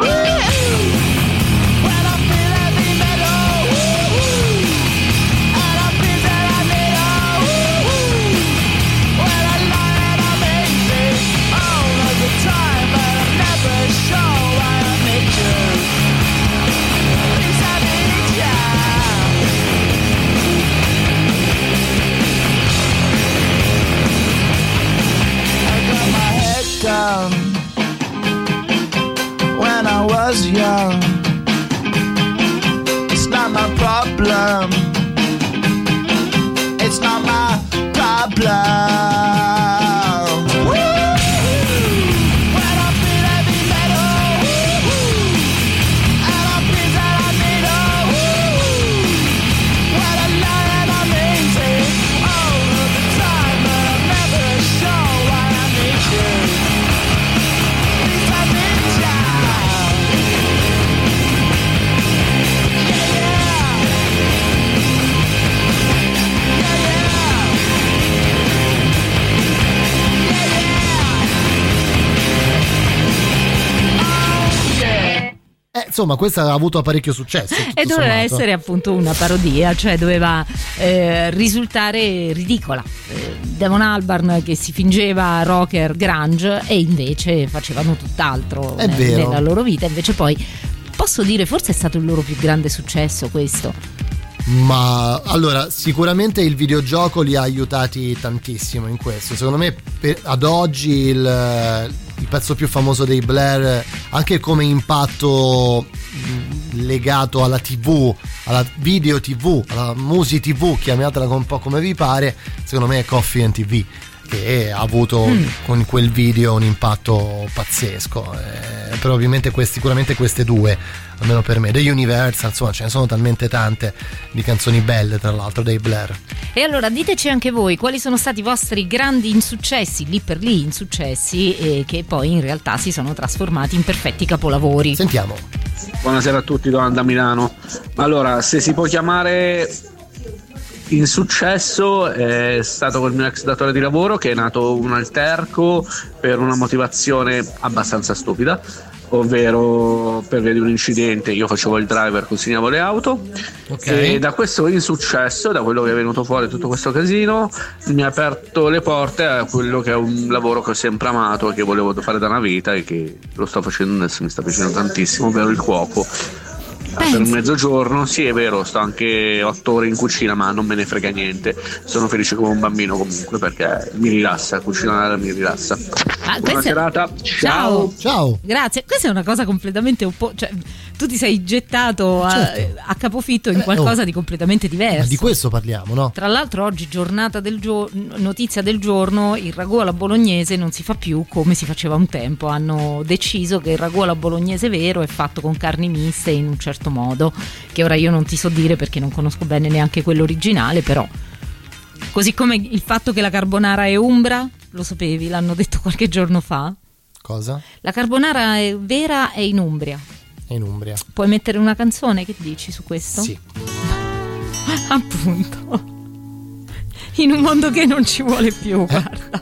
When I feel heavy metal, and I feel that I need when I lie and I'm easy all of the time, but I'm never sure why I need you. Please, I need you. Down when I was young. It's not my problem. It's not my problem. When I feel heavy metal, and I feel that I need when I lie and I'm easy all of the time, but I'm never sure why I need you. Insomma, questa ha avuto parecchio successo. E doveva essere appunto una parodia, cioè doveva risultare ridicola. Damon Albarn che si fingeva rocker grunge e invece facevano tutt'altro nella loro vita. Invece poi, posso dire, forse è stato il loro più grande successo questo. Ma allora, sicuramente il videogioco li ha aiutati tantissimo in questo. Secondo me ad oggi il pezzo più famoso dei Blair, anche come impatto legato alla TV, alla video TV, alla music TV, chiamatela un po' come vi pare, secondo me è Coffee and TV, che ha avuto con quel video un impatto pazzesco. Però ovviamente sicuramente queste due, almeno per me, The Universal, insomma ce ne sono talmente tante di canzoni belle, tra l'altro, dei Blair. E allora diteci anche voi quali sono stati i vostri grandi insuccessi, lì per lì insuccessi, che poi in realtà si sono trasformati in perfetti capolavori. Sentiamo. Buonasera a tutti, Don da Milano. Allora, se si può chiamare insuccesso, è stato col mio ex datore di lavoro, che è nato un alterco per una motivazione abbastanza stupida, ovvero per via di un incidente. Io facevo il driver, consegnavo le auto, e da questo insuccesso, da quello che è venuto fuori tutto questo casino, mi ha aperto le porte a quello che è un lavoro che ho sempre amato e che volevo fare da una vita e che lo sto facendo adesso, mi sta piacendo tantissimo, ovvero il cuoco. Per mezzogiorno, sì, è vero, sto anche 8 ore in cucina, ma non me ne frega niente, sono felice come un bambino comunque, perché mi rilassa, cucinare mi rilassa. Buona serata, ciao. Grazie. Questa è una cosa completamente cioè tu ti sei gettato a capofitto in qualcosa di completamente diverso. Ma di questo parliamo, no? Tra l'altro oggi, giornata del notizia del giorno, il ragù alla bolognese non si fa più come si faceva un tempo. Hanno deciso che il ragù alla bolognese vero è fatto con carni miste in un certo modo, che ora io non ti so dire perché non conosco bene neanche quello originale, però così come il fatto che la carbonara è umbra, lo sapevi? L'hanno detto qualche giorno fa. Cosa? La carbonara è vera è in Umbria. È in Umbria. Puoi mettere una canzone, che dici su questo? Sì. Appunto. In un mondo che non ci vuole più, guarda.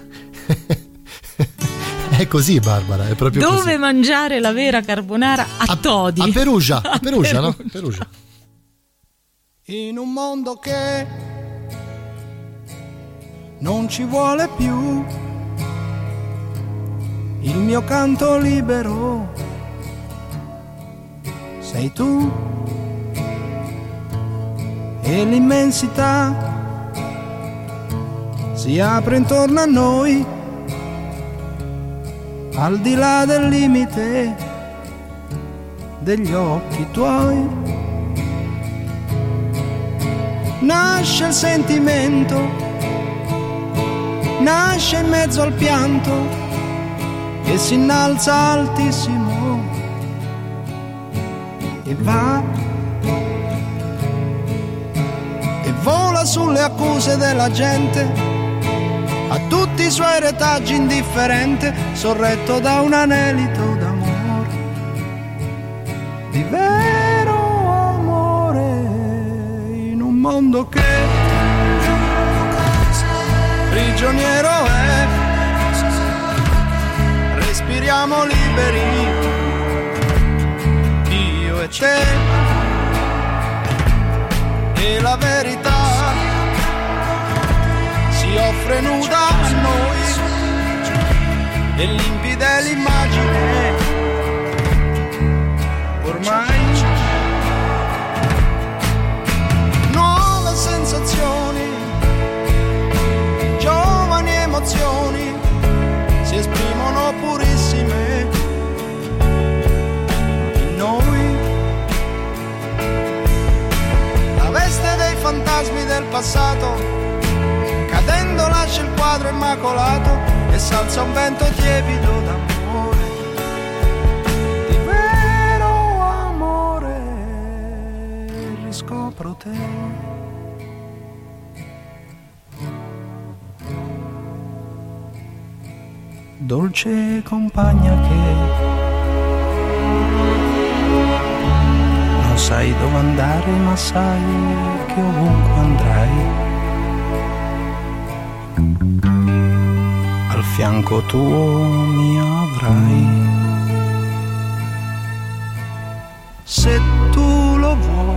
È così, Barbara, è proprio dove così. mangiare la vera carbonara? A Todi. A Perugia, no? Perugia. In un mondo che non ci vuole più, il mio canto libero sei tu, e l'immensità si apre intorno a noi, al di là del limite degli occhi tuoi. Nasce il sentimento, nasce in mezzo al pianto, e si innalza altissimo e va e vola sulle accuse della gente, a tutti i suoi retaggi indifferente, sorretto da un anelito d'amore, di vero amore, in un mondo che prigioniero è. Respiriamo liberi, io e te, e la verità si offre nuda a noi, e limpida è l'immagine, ormai. Nuove sensazioni, giovani emozioni, si esprimono purissime in noi. La veste dei fantasmi del passato, cadendo lascia il quadro immacolato e s'alza un vento tiepido d'amore, di vero amore, riscopro te. Dolce compagna che non sai dove andare, ma sai che ovunque andrai, al fianco tuo mi avrai, se tu lo vuoi.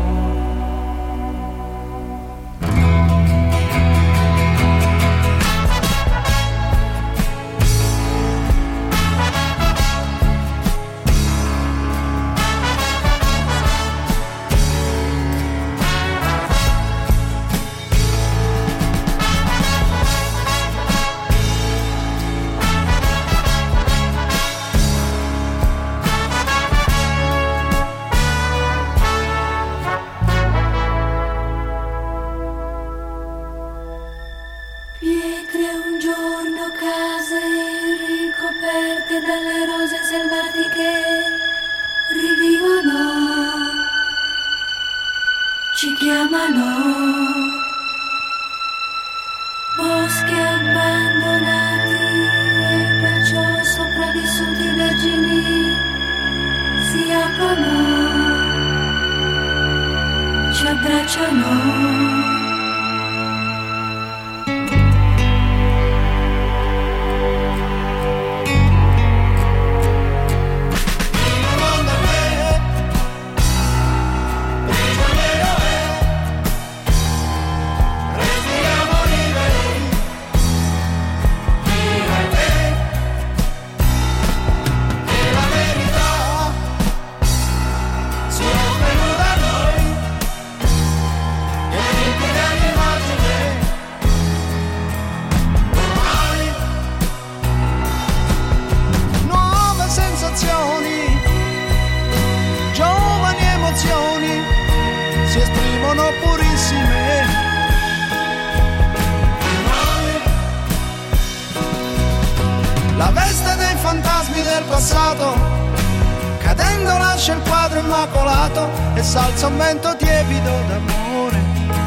S'alza un vento tiepido d'amore,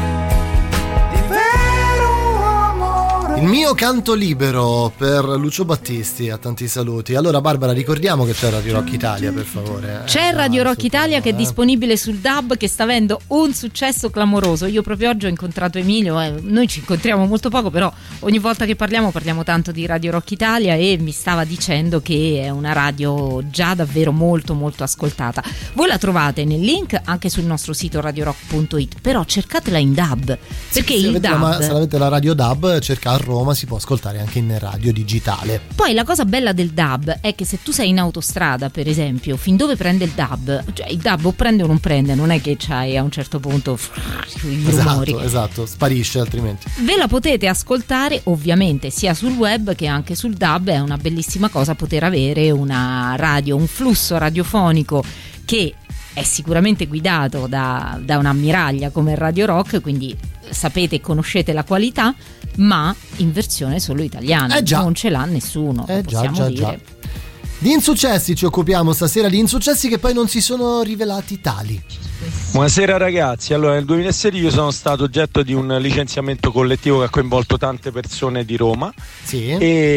di vero amore. Il mio canto libero per Lucio Battisti, a tanti saluti. Allora Barbara, ricordiamo che c'è Radio Rock Italia, per favore. C'è Radio Rock Italia che è disponibile sul DAB, che sta avendo un successo clamoroso. Io proprio oggi ho incontrato Emilio, noi ci incontriamo molto poco, però ogni volta che parliamo tanto di Radio Rock Italia, e mi stava dicendo che è una radio già davvero molto molto ascoltata. Voi la trovate nel link anche sul nostro sito radiorock.it, però cercatela in DAB, perché il DAB, se avete la radio DAB, cerca a Roma, si può ascoltare anche in radio digitale. Poi la cosa bella del DAB è che se tu sei in autostrada, per esempio, fin dove prende il DAB, cioè il DAB o prende o non prende, non è che c'hai a un certo punto i rumori. Esatto, sparisce altrimenti. Ve la potete ascoltare ovviamente sia sul web che anche sul DAB. È una bellissima cosa poter avere una radio, un flusso radiofonico che è sicuramente guidato da un'ammiraglia come Radio Rock, quindi sapete e conoscete la qualità, ma in versione solo italiana. Non ce l'ha nessuno, possiamo dire. Di insuccessi ci occupiamo stasera, di insuccessi che poi non si sono rivelati tali. Buonasera ragazzi, allora nel 2016 io sono stato oggetto di un licenziamento collettivo che ha coinvolto tante persone di Roma, sì.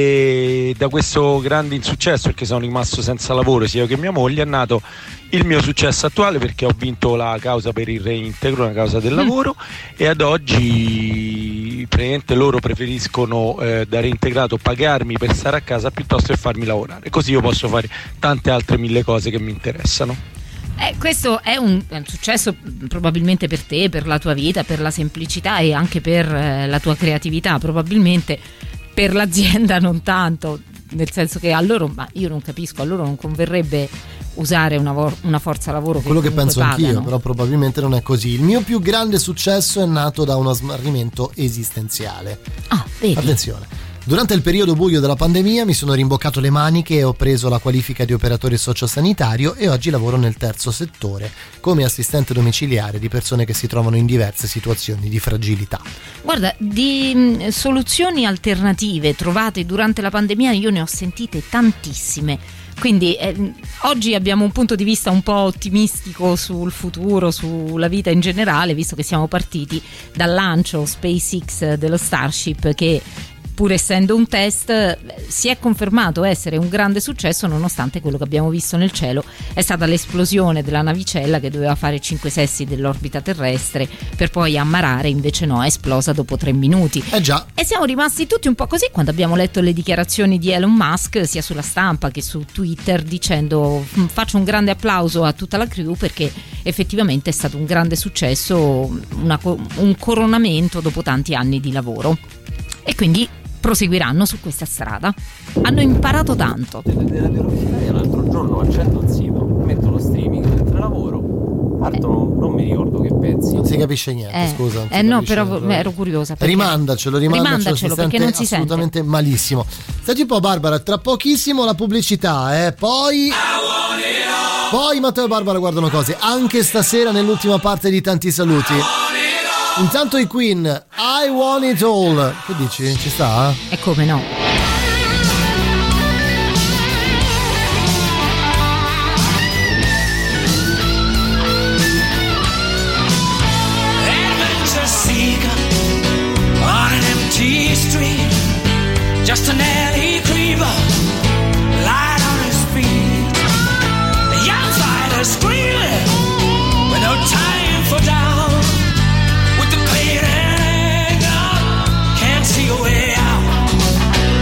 E da questo grande insuccesso, perché sono rimasto senza lavoro sia io che mia moglie, è nato il mio successo attuale, perché ho vinto la causa per il reintegro, una causa del lavoro, e ad oggi praticamente loro preferiscono da reintegrato pagarmi per stare a casa piuttosto che farmi lavorare, così io posso fare tante altre 1000 cose che mi interessano. Questo è un successo probabilmente per te, per la tua vita, per la semplicità e anche per la tua creatività, probabilmente per l'azienda non tanto, nel senso che a loro, ma io non capisco, a loro non converrebbe usare una forza lavoro che quello che penso pagano. Anch'io, però probabilmente non è così. Il mio più grande successo è nato da uno smarrimento esistenziale. Vedi? Attenzione. Durante il periodo buio della pandemia mi sono rimboccato le maniche e ho preso la qualifica di operatore sociosanitario e oggi lavoro nel terzo settore come assistente domiciliare di persone che si trovano in diverse situazioni di fragilità. Guarda, di soluzioni alternative trovate durante la pandemia io ne ho sentite tantissime. Quindi oggi abbiamo un punto di vista un po' ottimistico sul futuro, sulla vita in generale, visto che siamo partiti dal lancio SpaceX dello Starship, che pur essendo un test si è confermato essere un grande successo, nonostante quello che abbiamo visto nel cielo è stata l'esplosione della navicella che doveva fare 5/6 dell'orbita terrestre per poi ammarrare, invece no, è esplosa dopo 3 minuti. Già. E siamo rimasti tutti un po' così quando abbiamo letto le dichiarazioni di Elon Musk sia sulla stampa che su Twitter, dicendo faccio un grande applauso a tutta la crew perché effettivamente è stato un grande successo, un coronamento dopo tanti anni di lavoro, e quindi proseguiranno su questa strada. Hanno imparato tanto. L'altro giorno accendo il sito, metto lo streaming mentre lavoro, partono non mi ricordo che pezzi. Non si capisce niente, scusa. No, però ero curiosa. Rimandacelo perché non si sente assolutamente malissimo. Senti un po' Barbara, tra pochissimo la pubblicità, poi Matteo e Barbara guardano cose anche stasera nell'ultima parte di Tanti Saluti. Intanto i Queen, I Want It All. Che dici? Ci sta? E come no? Adventure seeker on an empty street, just an alley creeper, light on his feet. The young fighter screaming with no time for doubt. With the clear anger, can't see a way out.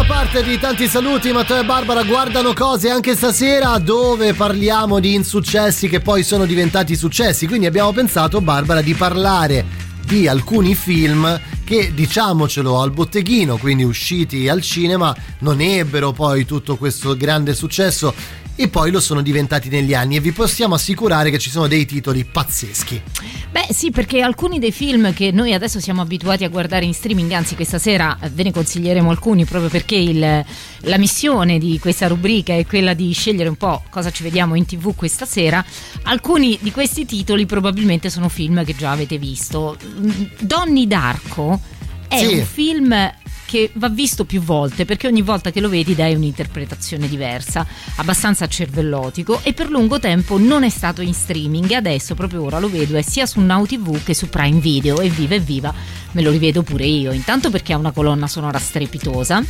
parte di tanti saluti. Matteo e Barbara guardano cose anche stasera, dove parliamo di insuccessi che poi sono diventati successi. Quindi abbiamo pensato, Barbara, di parlare di alcuni film che, diciamocelo, al botteghino, quindi usciti al cinema, non ebbero poi tutto questo grande successo e poi lo sono diventati negli anni, e vi possiamo assicurare che ci sono dei titoli pazzeschi. Beh sì, perché alcuni dei film che noi adesso siamo abituati a guardare in streaming, anzi questa sera ve ne consiglieremo alcuni, proprio perché la missione di questa rubrica è quella di scegliere un po' cosa ci vediamo in TV questa sera. Alcuni di questi titoli probabilmente sono film che già avete visto. Donnie Darko è un film che va visto più volte, perché ogni volta che lo vedi dai un'interpretazione diversa, abbastanza cervellotico, e per lungo tempo non è stato in streaming, e adesso proprio ora lo vedo, è sia su Now TV che su Prime Video, evviva, me lo rivedo pure io, intanto perché ha una colonna sonora strepitosa,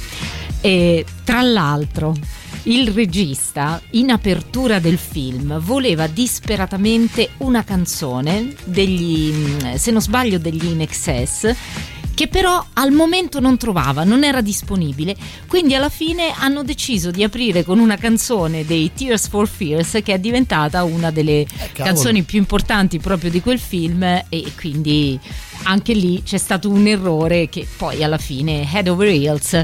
e tra l'altro il regista in apertura del film voleva disperatamente una canzone degli, se non sbaglio, degli In Excess, che però al momento non trovava, non era disponibile, quindi alla fine hanno deciso di aprire con una canzone dei Tears for Fears, che è diventata una delle canzoni più importanti proprio di quel film, e quindi anche lì c'è stato un errore che poi alla fine, Head Over Heels,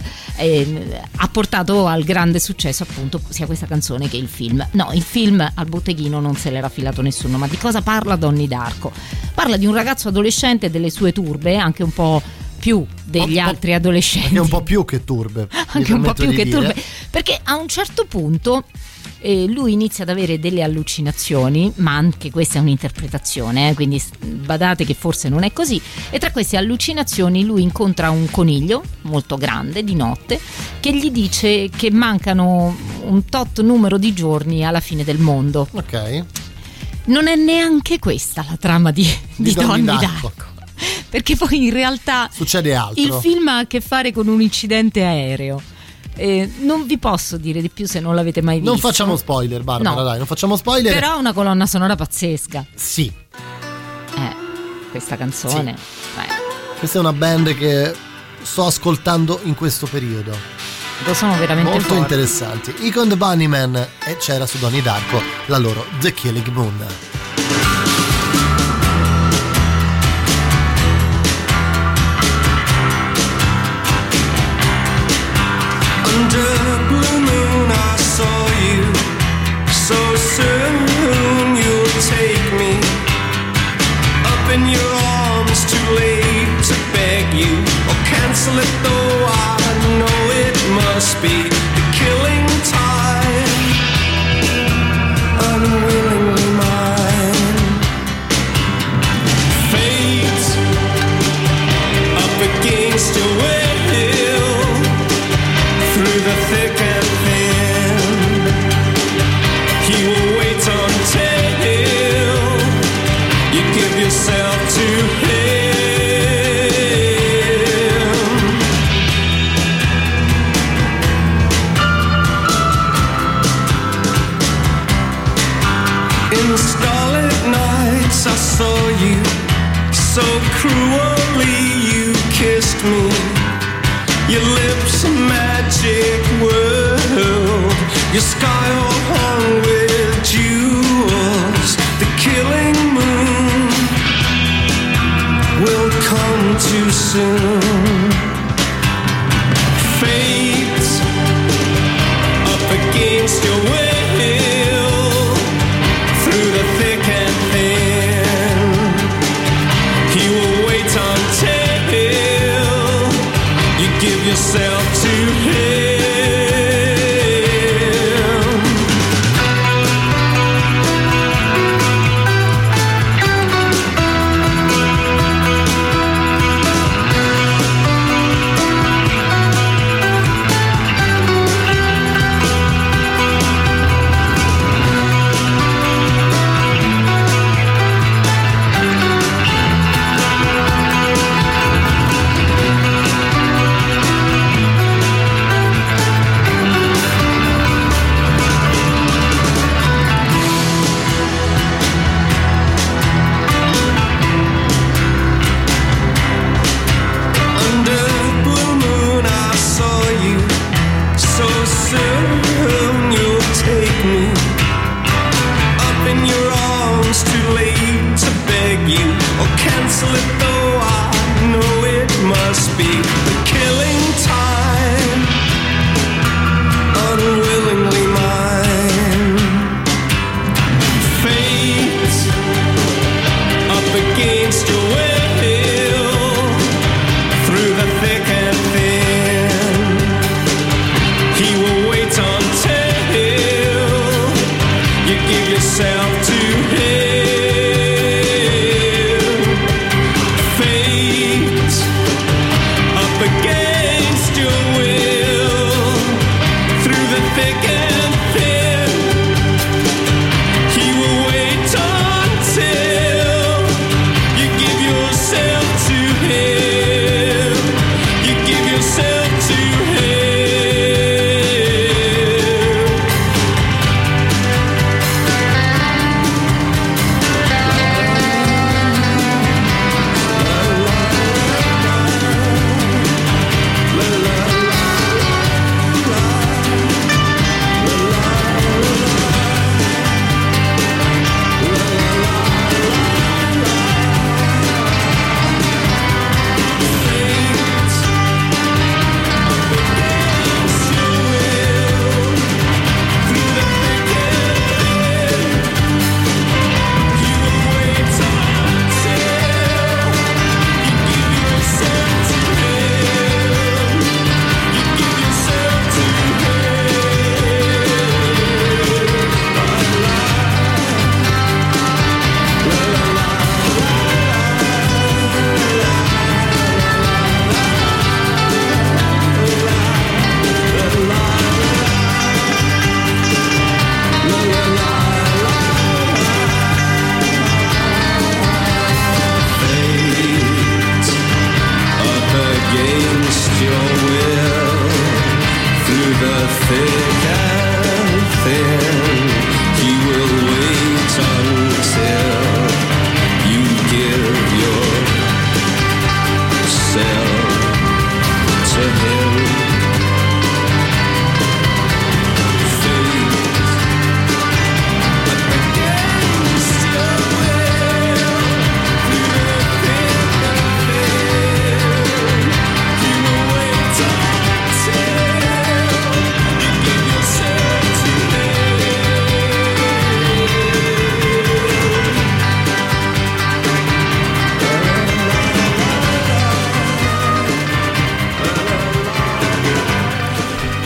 ha portato al grande successo, appunto, sia questa canzone che il film. No, il film al botteghino non se l'era filato nessuno. Ma di cosa parla Donnie Darko? Parla di un ragazzo adolescente e delle sue turbe, anche un po' più degli altri adolescenti, anche un po' più che turbe, anche un po' più che turbe, perché a un certo punto lui inizia ad avere delle allucinazioni, ma anche questa è un'interpretazione, quindi badate che forse non è così, e tra queste allucinazioni lui incontra un coniglio molto grande di notte che gli dice che mancano un tot numero di giorni alla fine del mondo. Ok. Non è neanche questa la trama di Donnie Darko, perché poi in realtà succede altro. Il film ha a che fare con un incidente aereo. Non vi posso dire di più se non l'avete mai visto. Non facciamo spoiler, Barbara, dai, non facciamo spoiler. Però ha una colonna sonora pazzesca. Sì. Questa canzone. Sì. Questa è una band che sto ascoltando in questo periodo. Sono veramente molto forti, interessanti. Icon the Bunnymen, e c'era su Donnie Darko la loro The Killing Moon. Under blue moon I saw you, so soon you'll take me up in your arms, too late to beg you or cancel it, though I know it must be the killing time, unwillingly mine. Fate up against your will, through the thick and thin, he will wait until you give yourself to him. In starlit nights I saw you, so cruelly you kissed me. Your lips a magic world, your sky all hung with jewels. The killing moon will come too soon. Fate up against your will, through the thick and thin, he will wait until you give yourself to him.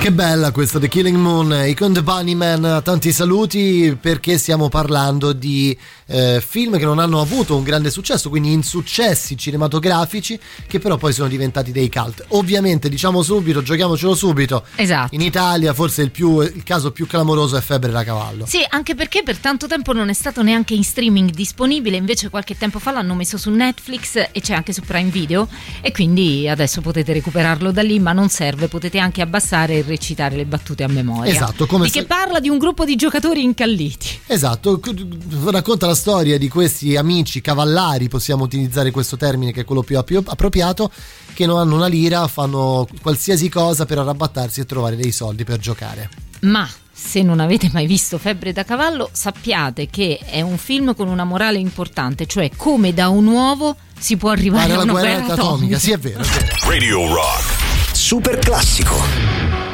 Che bella questa The Killing Moon, Icon the Bunnymen, tanti saluti, perché stiamo parlando di film che non hanno avuto un grande successo, quindi insuccessi cinematografici che però poi sono diventati dei cult. Ovviamente, diciamo subito, giochiamocelo subito. Esatto. In Italia forse il caso più clamoroso è Febbre da cavallo. Sì, anche perché per tanto tempo non è stato neanche in streaming disponibile, invece qualche tempo fa l'hanno messo su Netflix e c'è anche su Prime Video, e quindi adesso potete recuperarlo da lì, ma non serve, potete anche abbassare e recitare le battute a memoria. Esatto, come che parla di un gruppo di giocatori incalliti. Esatto, racconta la storia di questi amici cavallari, possiamo utilizzare questo termine che è quello più appropriato, che non hanno una lira, fanno qualsiasi cosa per arrabattarsi e trovare dei soldi per giocare. Ma se non avete mai visto Febbre da cavallo, sappiate che è un film con una morale importante, cioè come da un uovo si può arrivare a una guerra atomica. Sì, è vero. Radio Rock. Super classico.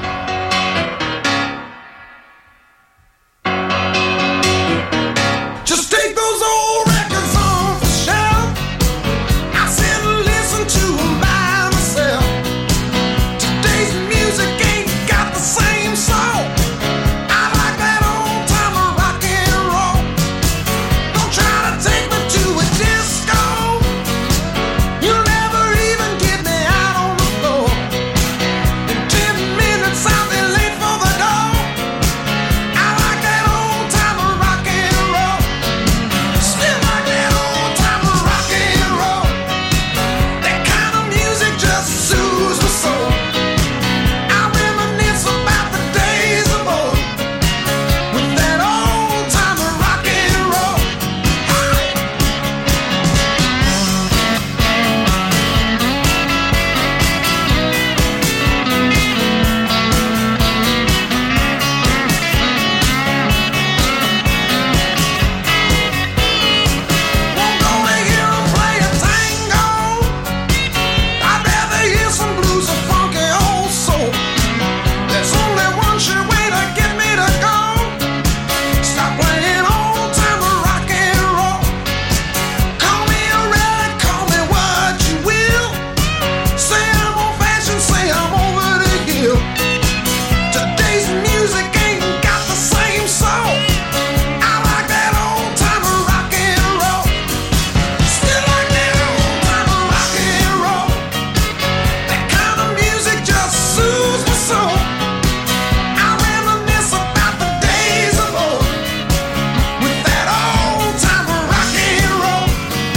Just take those old records off the shelf. I sit and listen to them by myself. Today's music ain't got the same soul. I like that old time of rock and roll. Don't try to take me to a disco. You'll never even get me out on the floor. In 10 minutes I'll be late for the door. I like that old time of rock and roll. Still like that old time of rock and roll. That kind of music just soothes my soul. I reminisce about the days of old with that old time of rock and roll. Won't go to hear 'em play a tango. I'd rather hear some blues or funky old soul. There's only one sure way to get me to go. Stop playing old time of rock and roll. Call me a relic, call me what you will. Say I'm old fashioned, say I'm over the hill. Today's music ain't got the same soul. I like that old time of rock and roll. Still like that old time of rock and roll. That kind of music just soothes my soul. I reminisce about the days of old with that old time of rock and roll.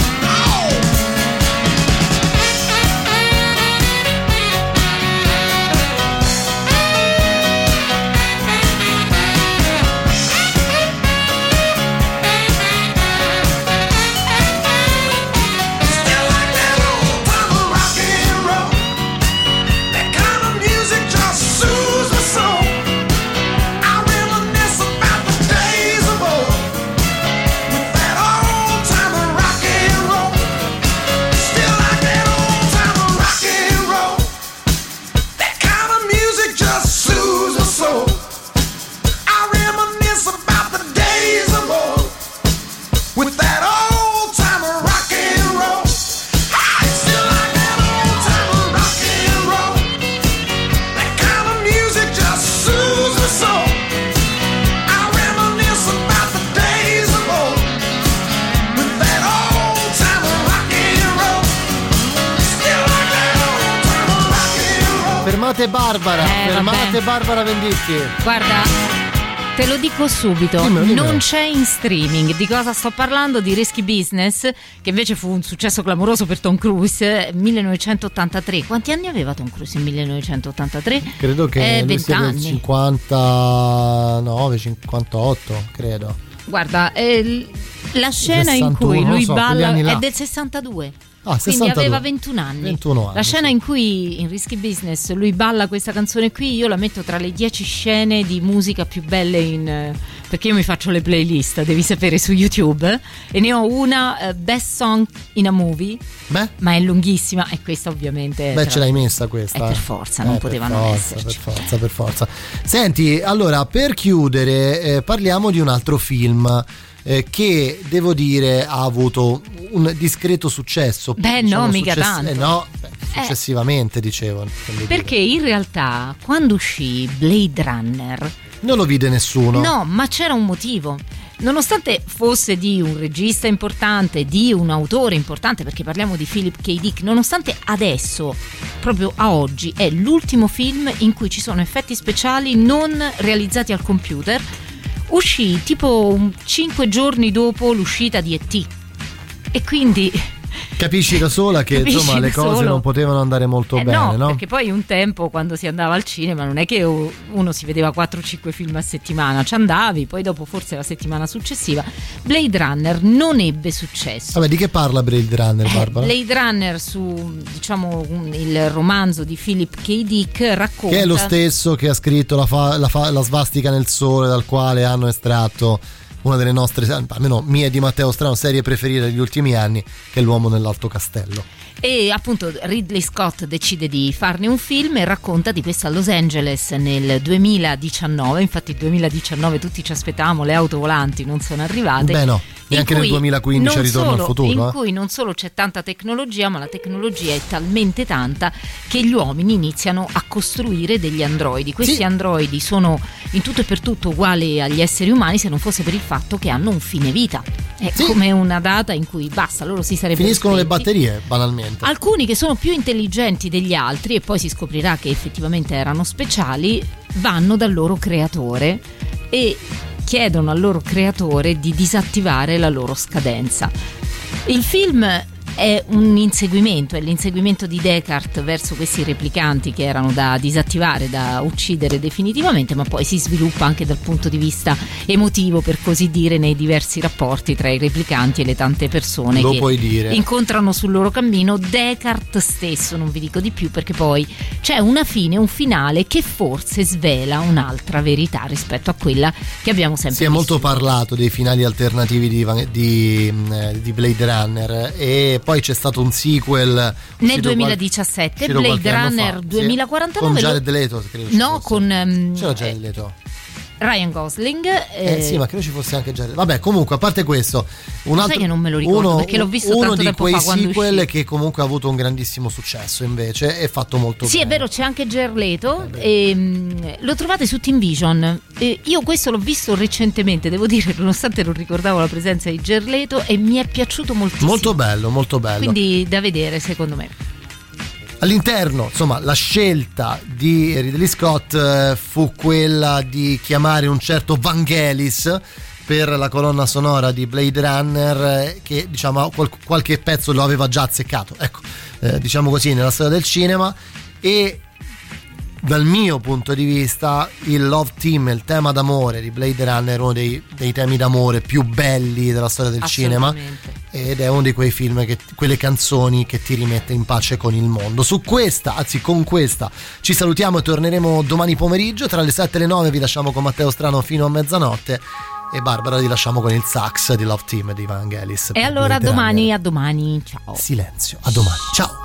Still like that old time of rock and roll. That kind of music just soothes my soul. I reminisce about the days of old with that old time of rock and roll. Still like that old time of rock and roll. That kind of music just soothes my soul. I reminisce about the days of old with that old time of rock and roll. Still like that old time of rock and roll. That kind of music just soothes my soul. I reminisce about the days of old with that old time of rock and roll. Still like that old time of rock and roll. Fermate Barbara, fermate Barbara Venditti. Guarda, te lo dico subito, Dimmelo. non c'è in streaming. Di cosa sto parlando? Di Risky Business, che invece fu un successo clamoroso per Tom Cruise, 1983. Quanti anni aveva Tom Cruise in 1983? Credo che lui 20 sia del anni. 59, 58, credo. Guarda, la scena 61, in cui non lui so, quegli balla anni là. è del 62. Ah, Quindi 62. aveva 21 anni. 21 anni, La scena in cui in Risky Business lui balla questa canzone qui, io la metto tra le 10 scene di musica più belle in perché io mi faccio le playlist, devi sapere, su YouTube, e ne ho una Best Song in a Movie. Beh? Ma è lunghissima, e questa ovviamente Ce l'hai messa questa? Per forza, non potevano esserci. Per forza. Senti, allora, per chiudere parliamo di un altro film che devo dire ha avuto un discreto successo. Mica tanto. Successivamente dicevo. Perché in realtà quando uscì Blade Runner non lo vide nessuno. No, ma c'era un motivo. Nonostante fosse di un regista importante, di un autore importante, perché parliamo di Philip K. Dick, nonostante adesso, proprio a oggi, è l'ultimo film in cui ci sono effetti speciali non realizzati al computer, uscì tipo 5 giorni dopo l'uscita di E.T. E quindi capisci da sola che insomma le cose non potevano andare molto bene, no? Perché poi un tempo, quando si andava al cinema, non è che uno si vedeva 4-5 film a settimana, ci andavi, poi dopo forse la settimana successiva. Blade Runner non ebbe successo. Vabbè, di che parla Blade Runner, Barbara? Blade Runner, su il romanzo di Philip K. Dick, racconta, che è lo stesso che ha scritto la svastica nel sole, dal quale hanno estratto una delle nostre, almeno mia e di Matteo Strano, serie preferite degli ultimi anni, che è L'uomo nell'alto castello. E appunto Ridley Scott decide di farne un film e racconta di questa Los Angeles nel 2019. Infatti 2019 tutti ci aspettavamo, le auto volanti non sono arrivate. Beh no, neanche nel 2015 Ritorno al futuro. In cui non solo c'è tanta tecnologia, ma la tecnologia è talmente tanta che gli uomini iniziano a costruire degli androidi. Questi androidi sono in tutto e per tutto uguali agli esseri umani, se non fosse per il fatto che hanno un fine vita. È come una data in cui basta, loro si sarebbero finiscono spenti. Le batterie, banalmente. Alcuni che sono più intelligenti degli altri, e poi si scoprirà che effettivamente erano speciali, vanno dal loro creatore e chiedono al loro creatore di disattivare la loro scadenza. Il film è un inseguimento, è l'inseguimento di Deckard verso questi replicanti che erano da disattivare, da uccidere definitivamente, ma poi si sviluppa anche dal punto di vista emotivo, per così dire, nei diversi rapporti tra i replicanti e le tante persone incontrano sul loro cammino. Deckard stesso, non vi dico di più, perché poi c'è una fine, un finale che forse svela un'altra verità rispetto a quella che abbiamo sempre Si è molto parlato dei finali alternativi di Blade Runner, e poi c'è stato un sequel nel 2017, Blade Runner 2049, con Jared Leto, credo c'era Jared Leto, Ryan Gosling. Sì, ma credo ci fosse anche Jared. Vabbè, comunque, a parte questo, sai che non me lo ricordo perché l'ho visto tanto tempo fa, quando uno di quei sequel che comunque ha avuto un grandissimo successo, invece è fatto molto bene. Sì, è vero, c'è anche Jared Leto, lo trovate su Team Vision. Io questo l'ho visto recentemente, devo dire, nonostante non ricordavo la presenza di Jared Leto, e mi è piaciuto moltissimo. Molto bello, molto bello. Quindi da vedere, secondo me. All'interno, insomma, la scelta di Ridley Scott fu quella di chiamare un certo Vangelis per la colonna sonora di Blade Runner, che diciamo qualche pezzo lo aveva già azzeccato, ecco, diciamo così, nella storia del cinema. E dal mio punto di vista il Love Theme, il tema d'amore di Blade Runner, è uno dei temi d'amore più belli della storia del cinema, ed è uno di quei film, quelle canzoni che ti rimette in pace con il mondo. Con questa ci salutiamo e torneremo domani pomeriggio tra le 7 e le 9. Vi lasciamo con Matteo Strano fino a mezzanotte, e Barbara ti lasciamo con il sax di Love Theme di Vangelis. E allora a domani, ciao. Silenzio, a domani, ciao.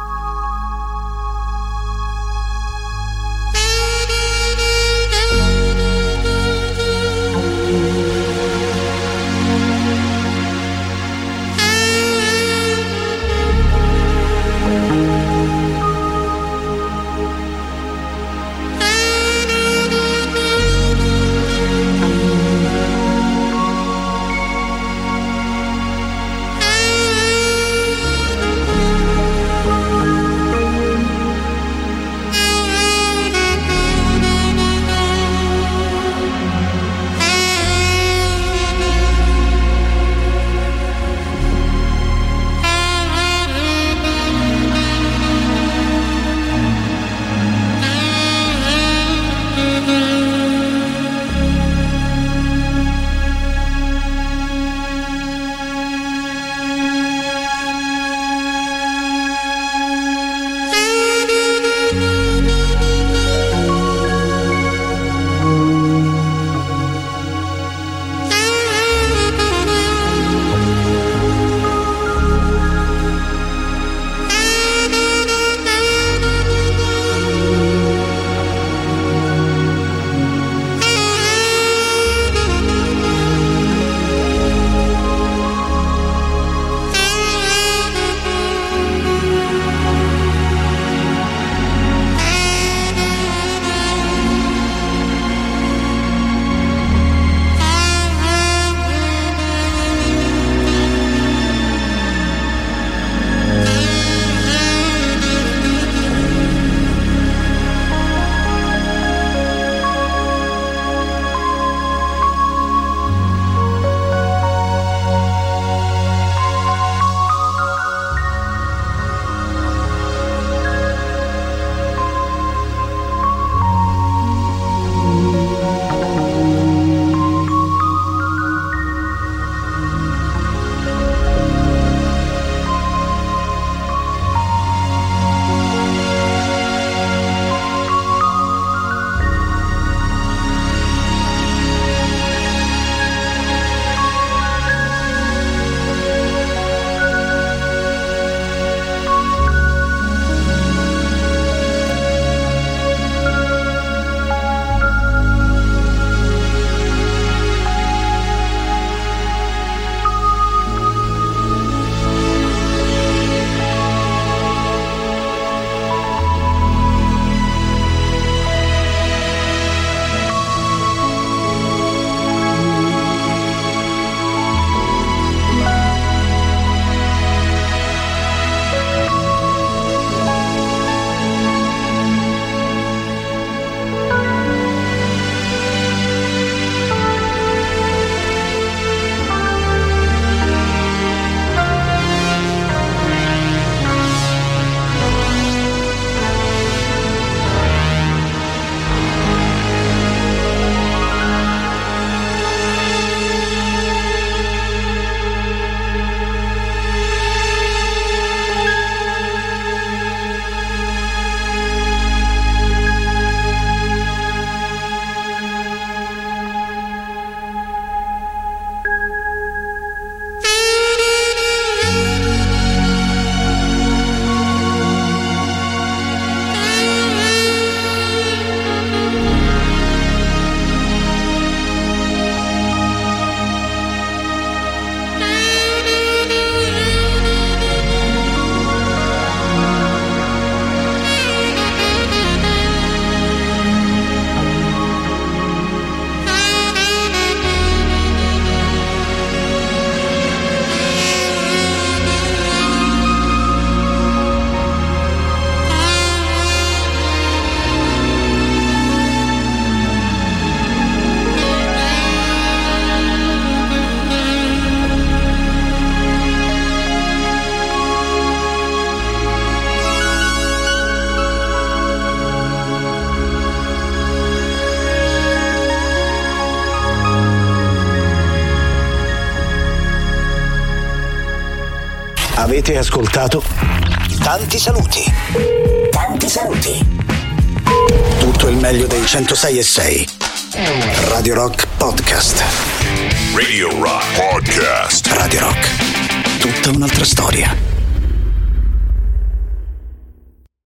Avete ascoltato Tanti saluti. Tanti saluti. Tutto il meglio dei 106.6 Radio Rock Podcast. Radio Rock Podcast. Radio Rock. Tutta un'altra storia.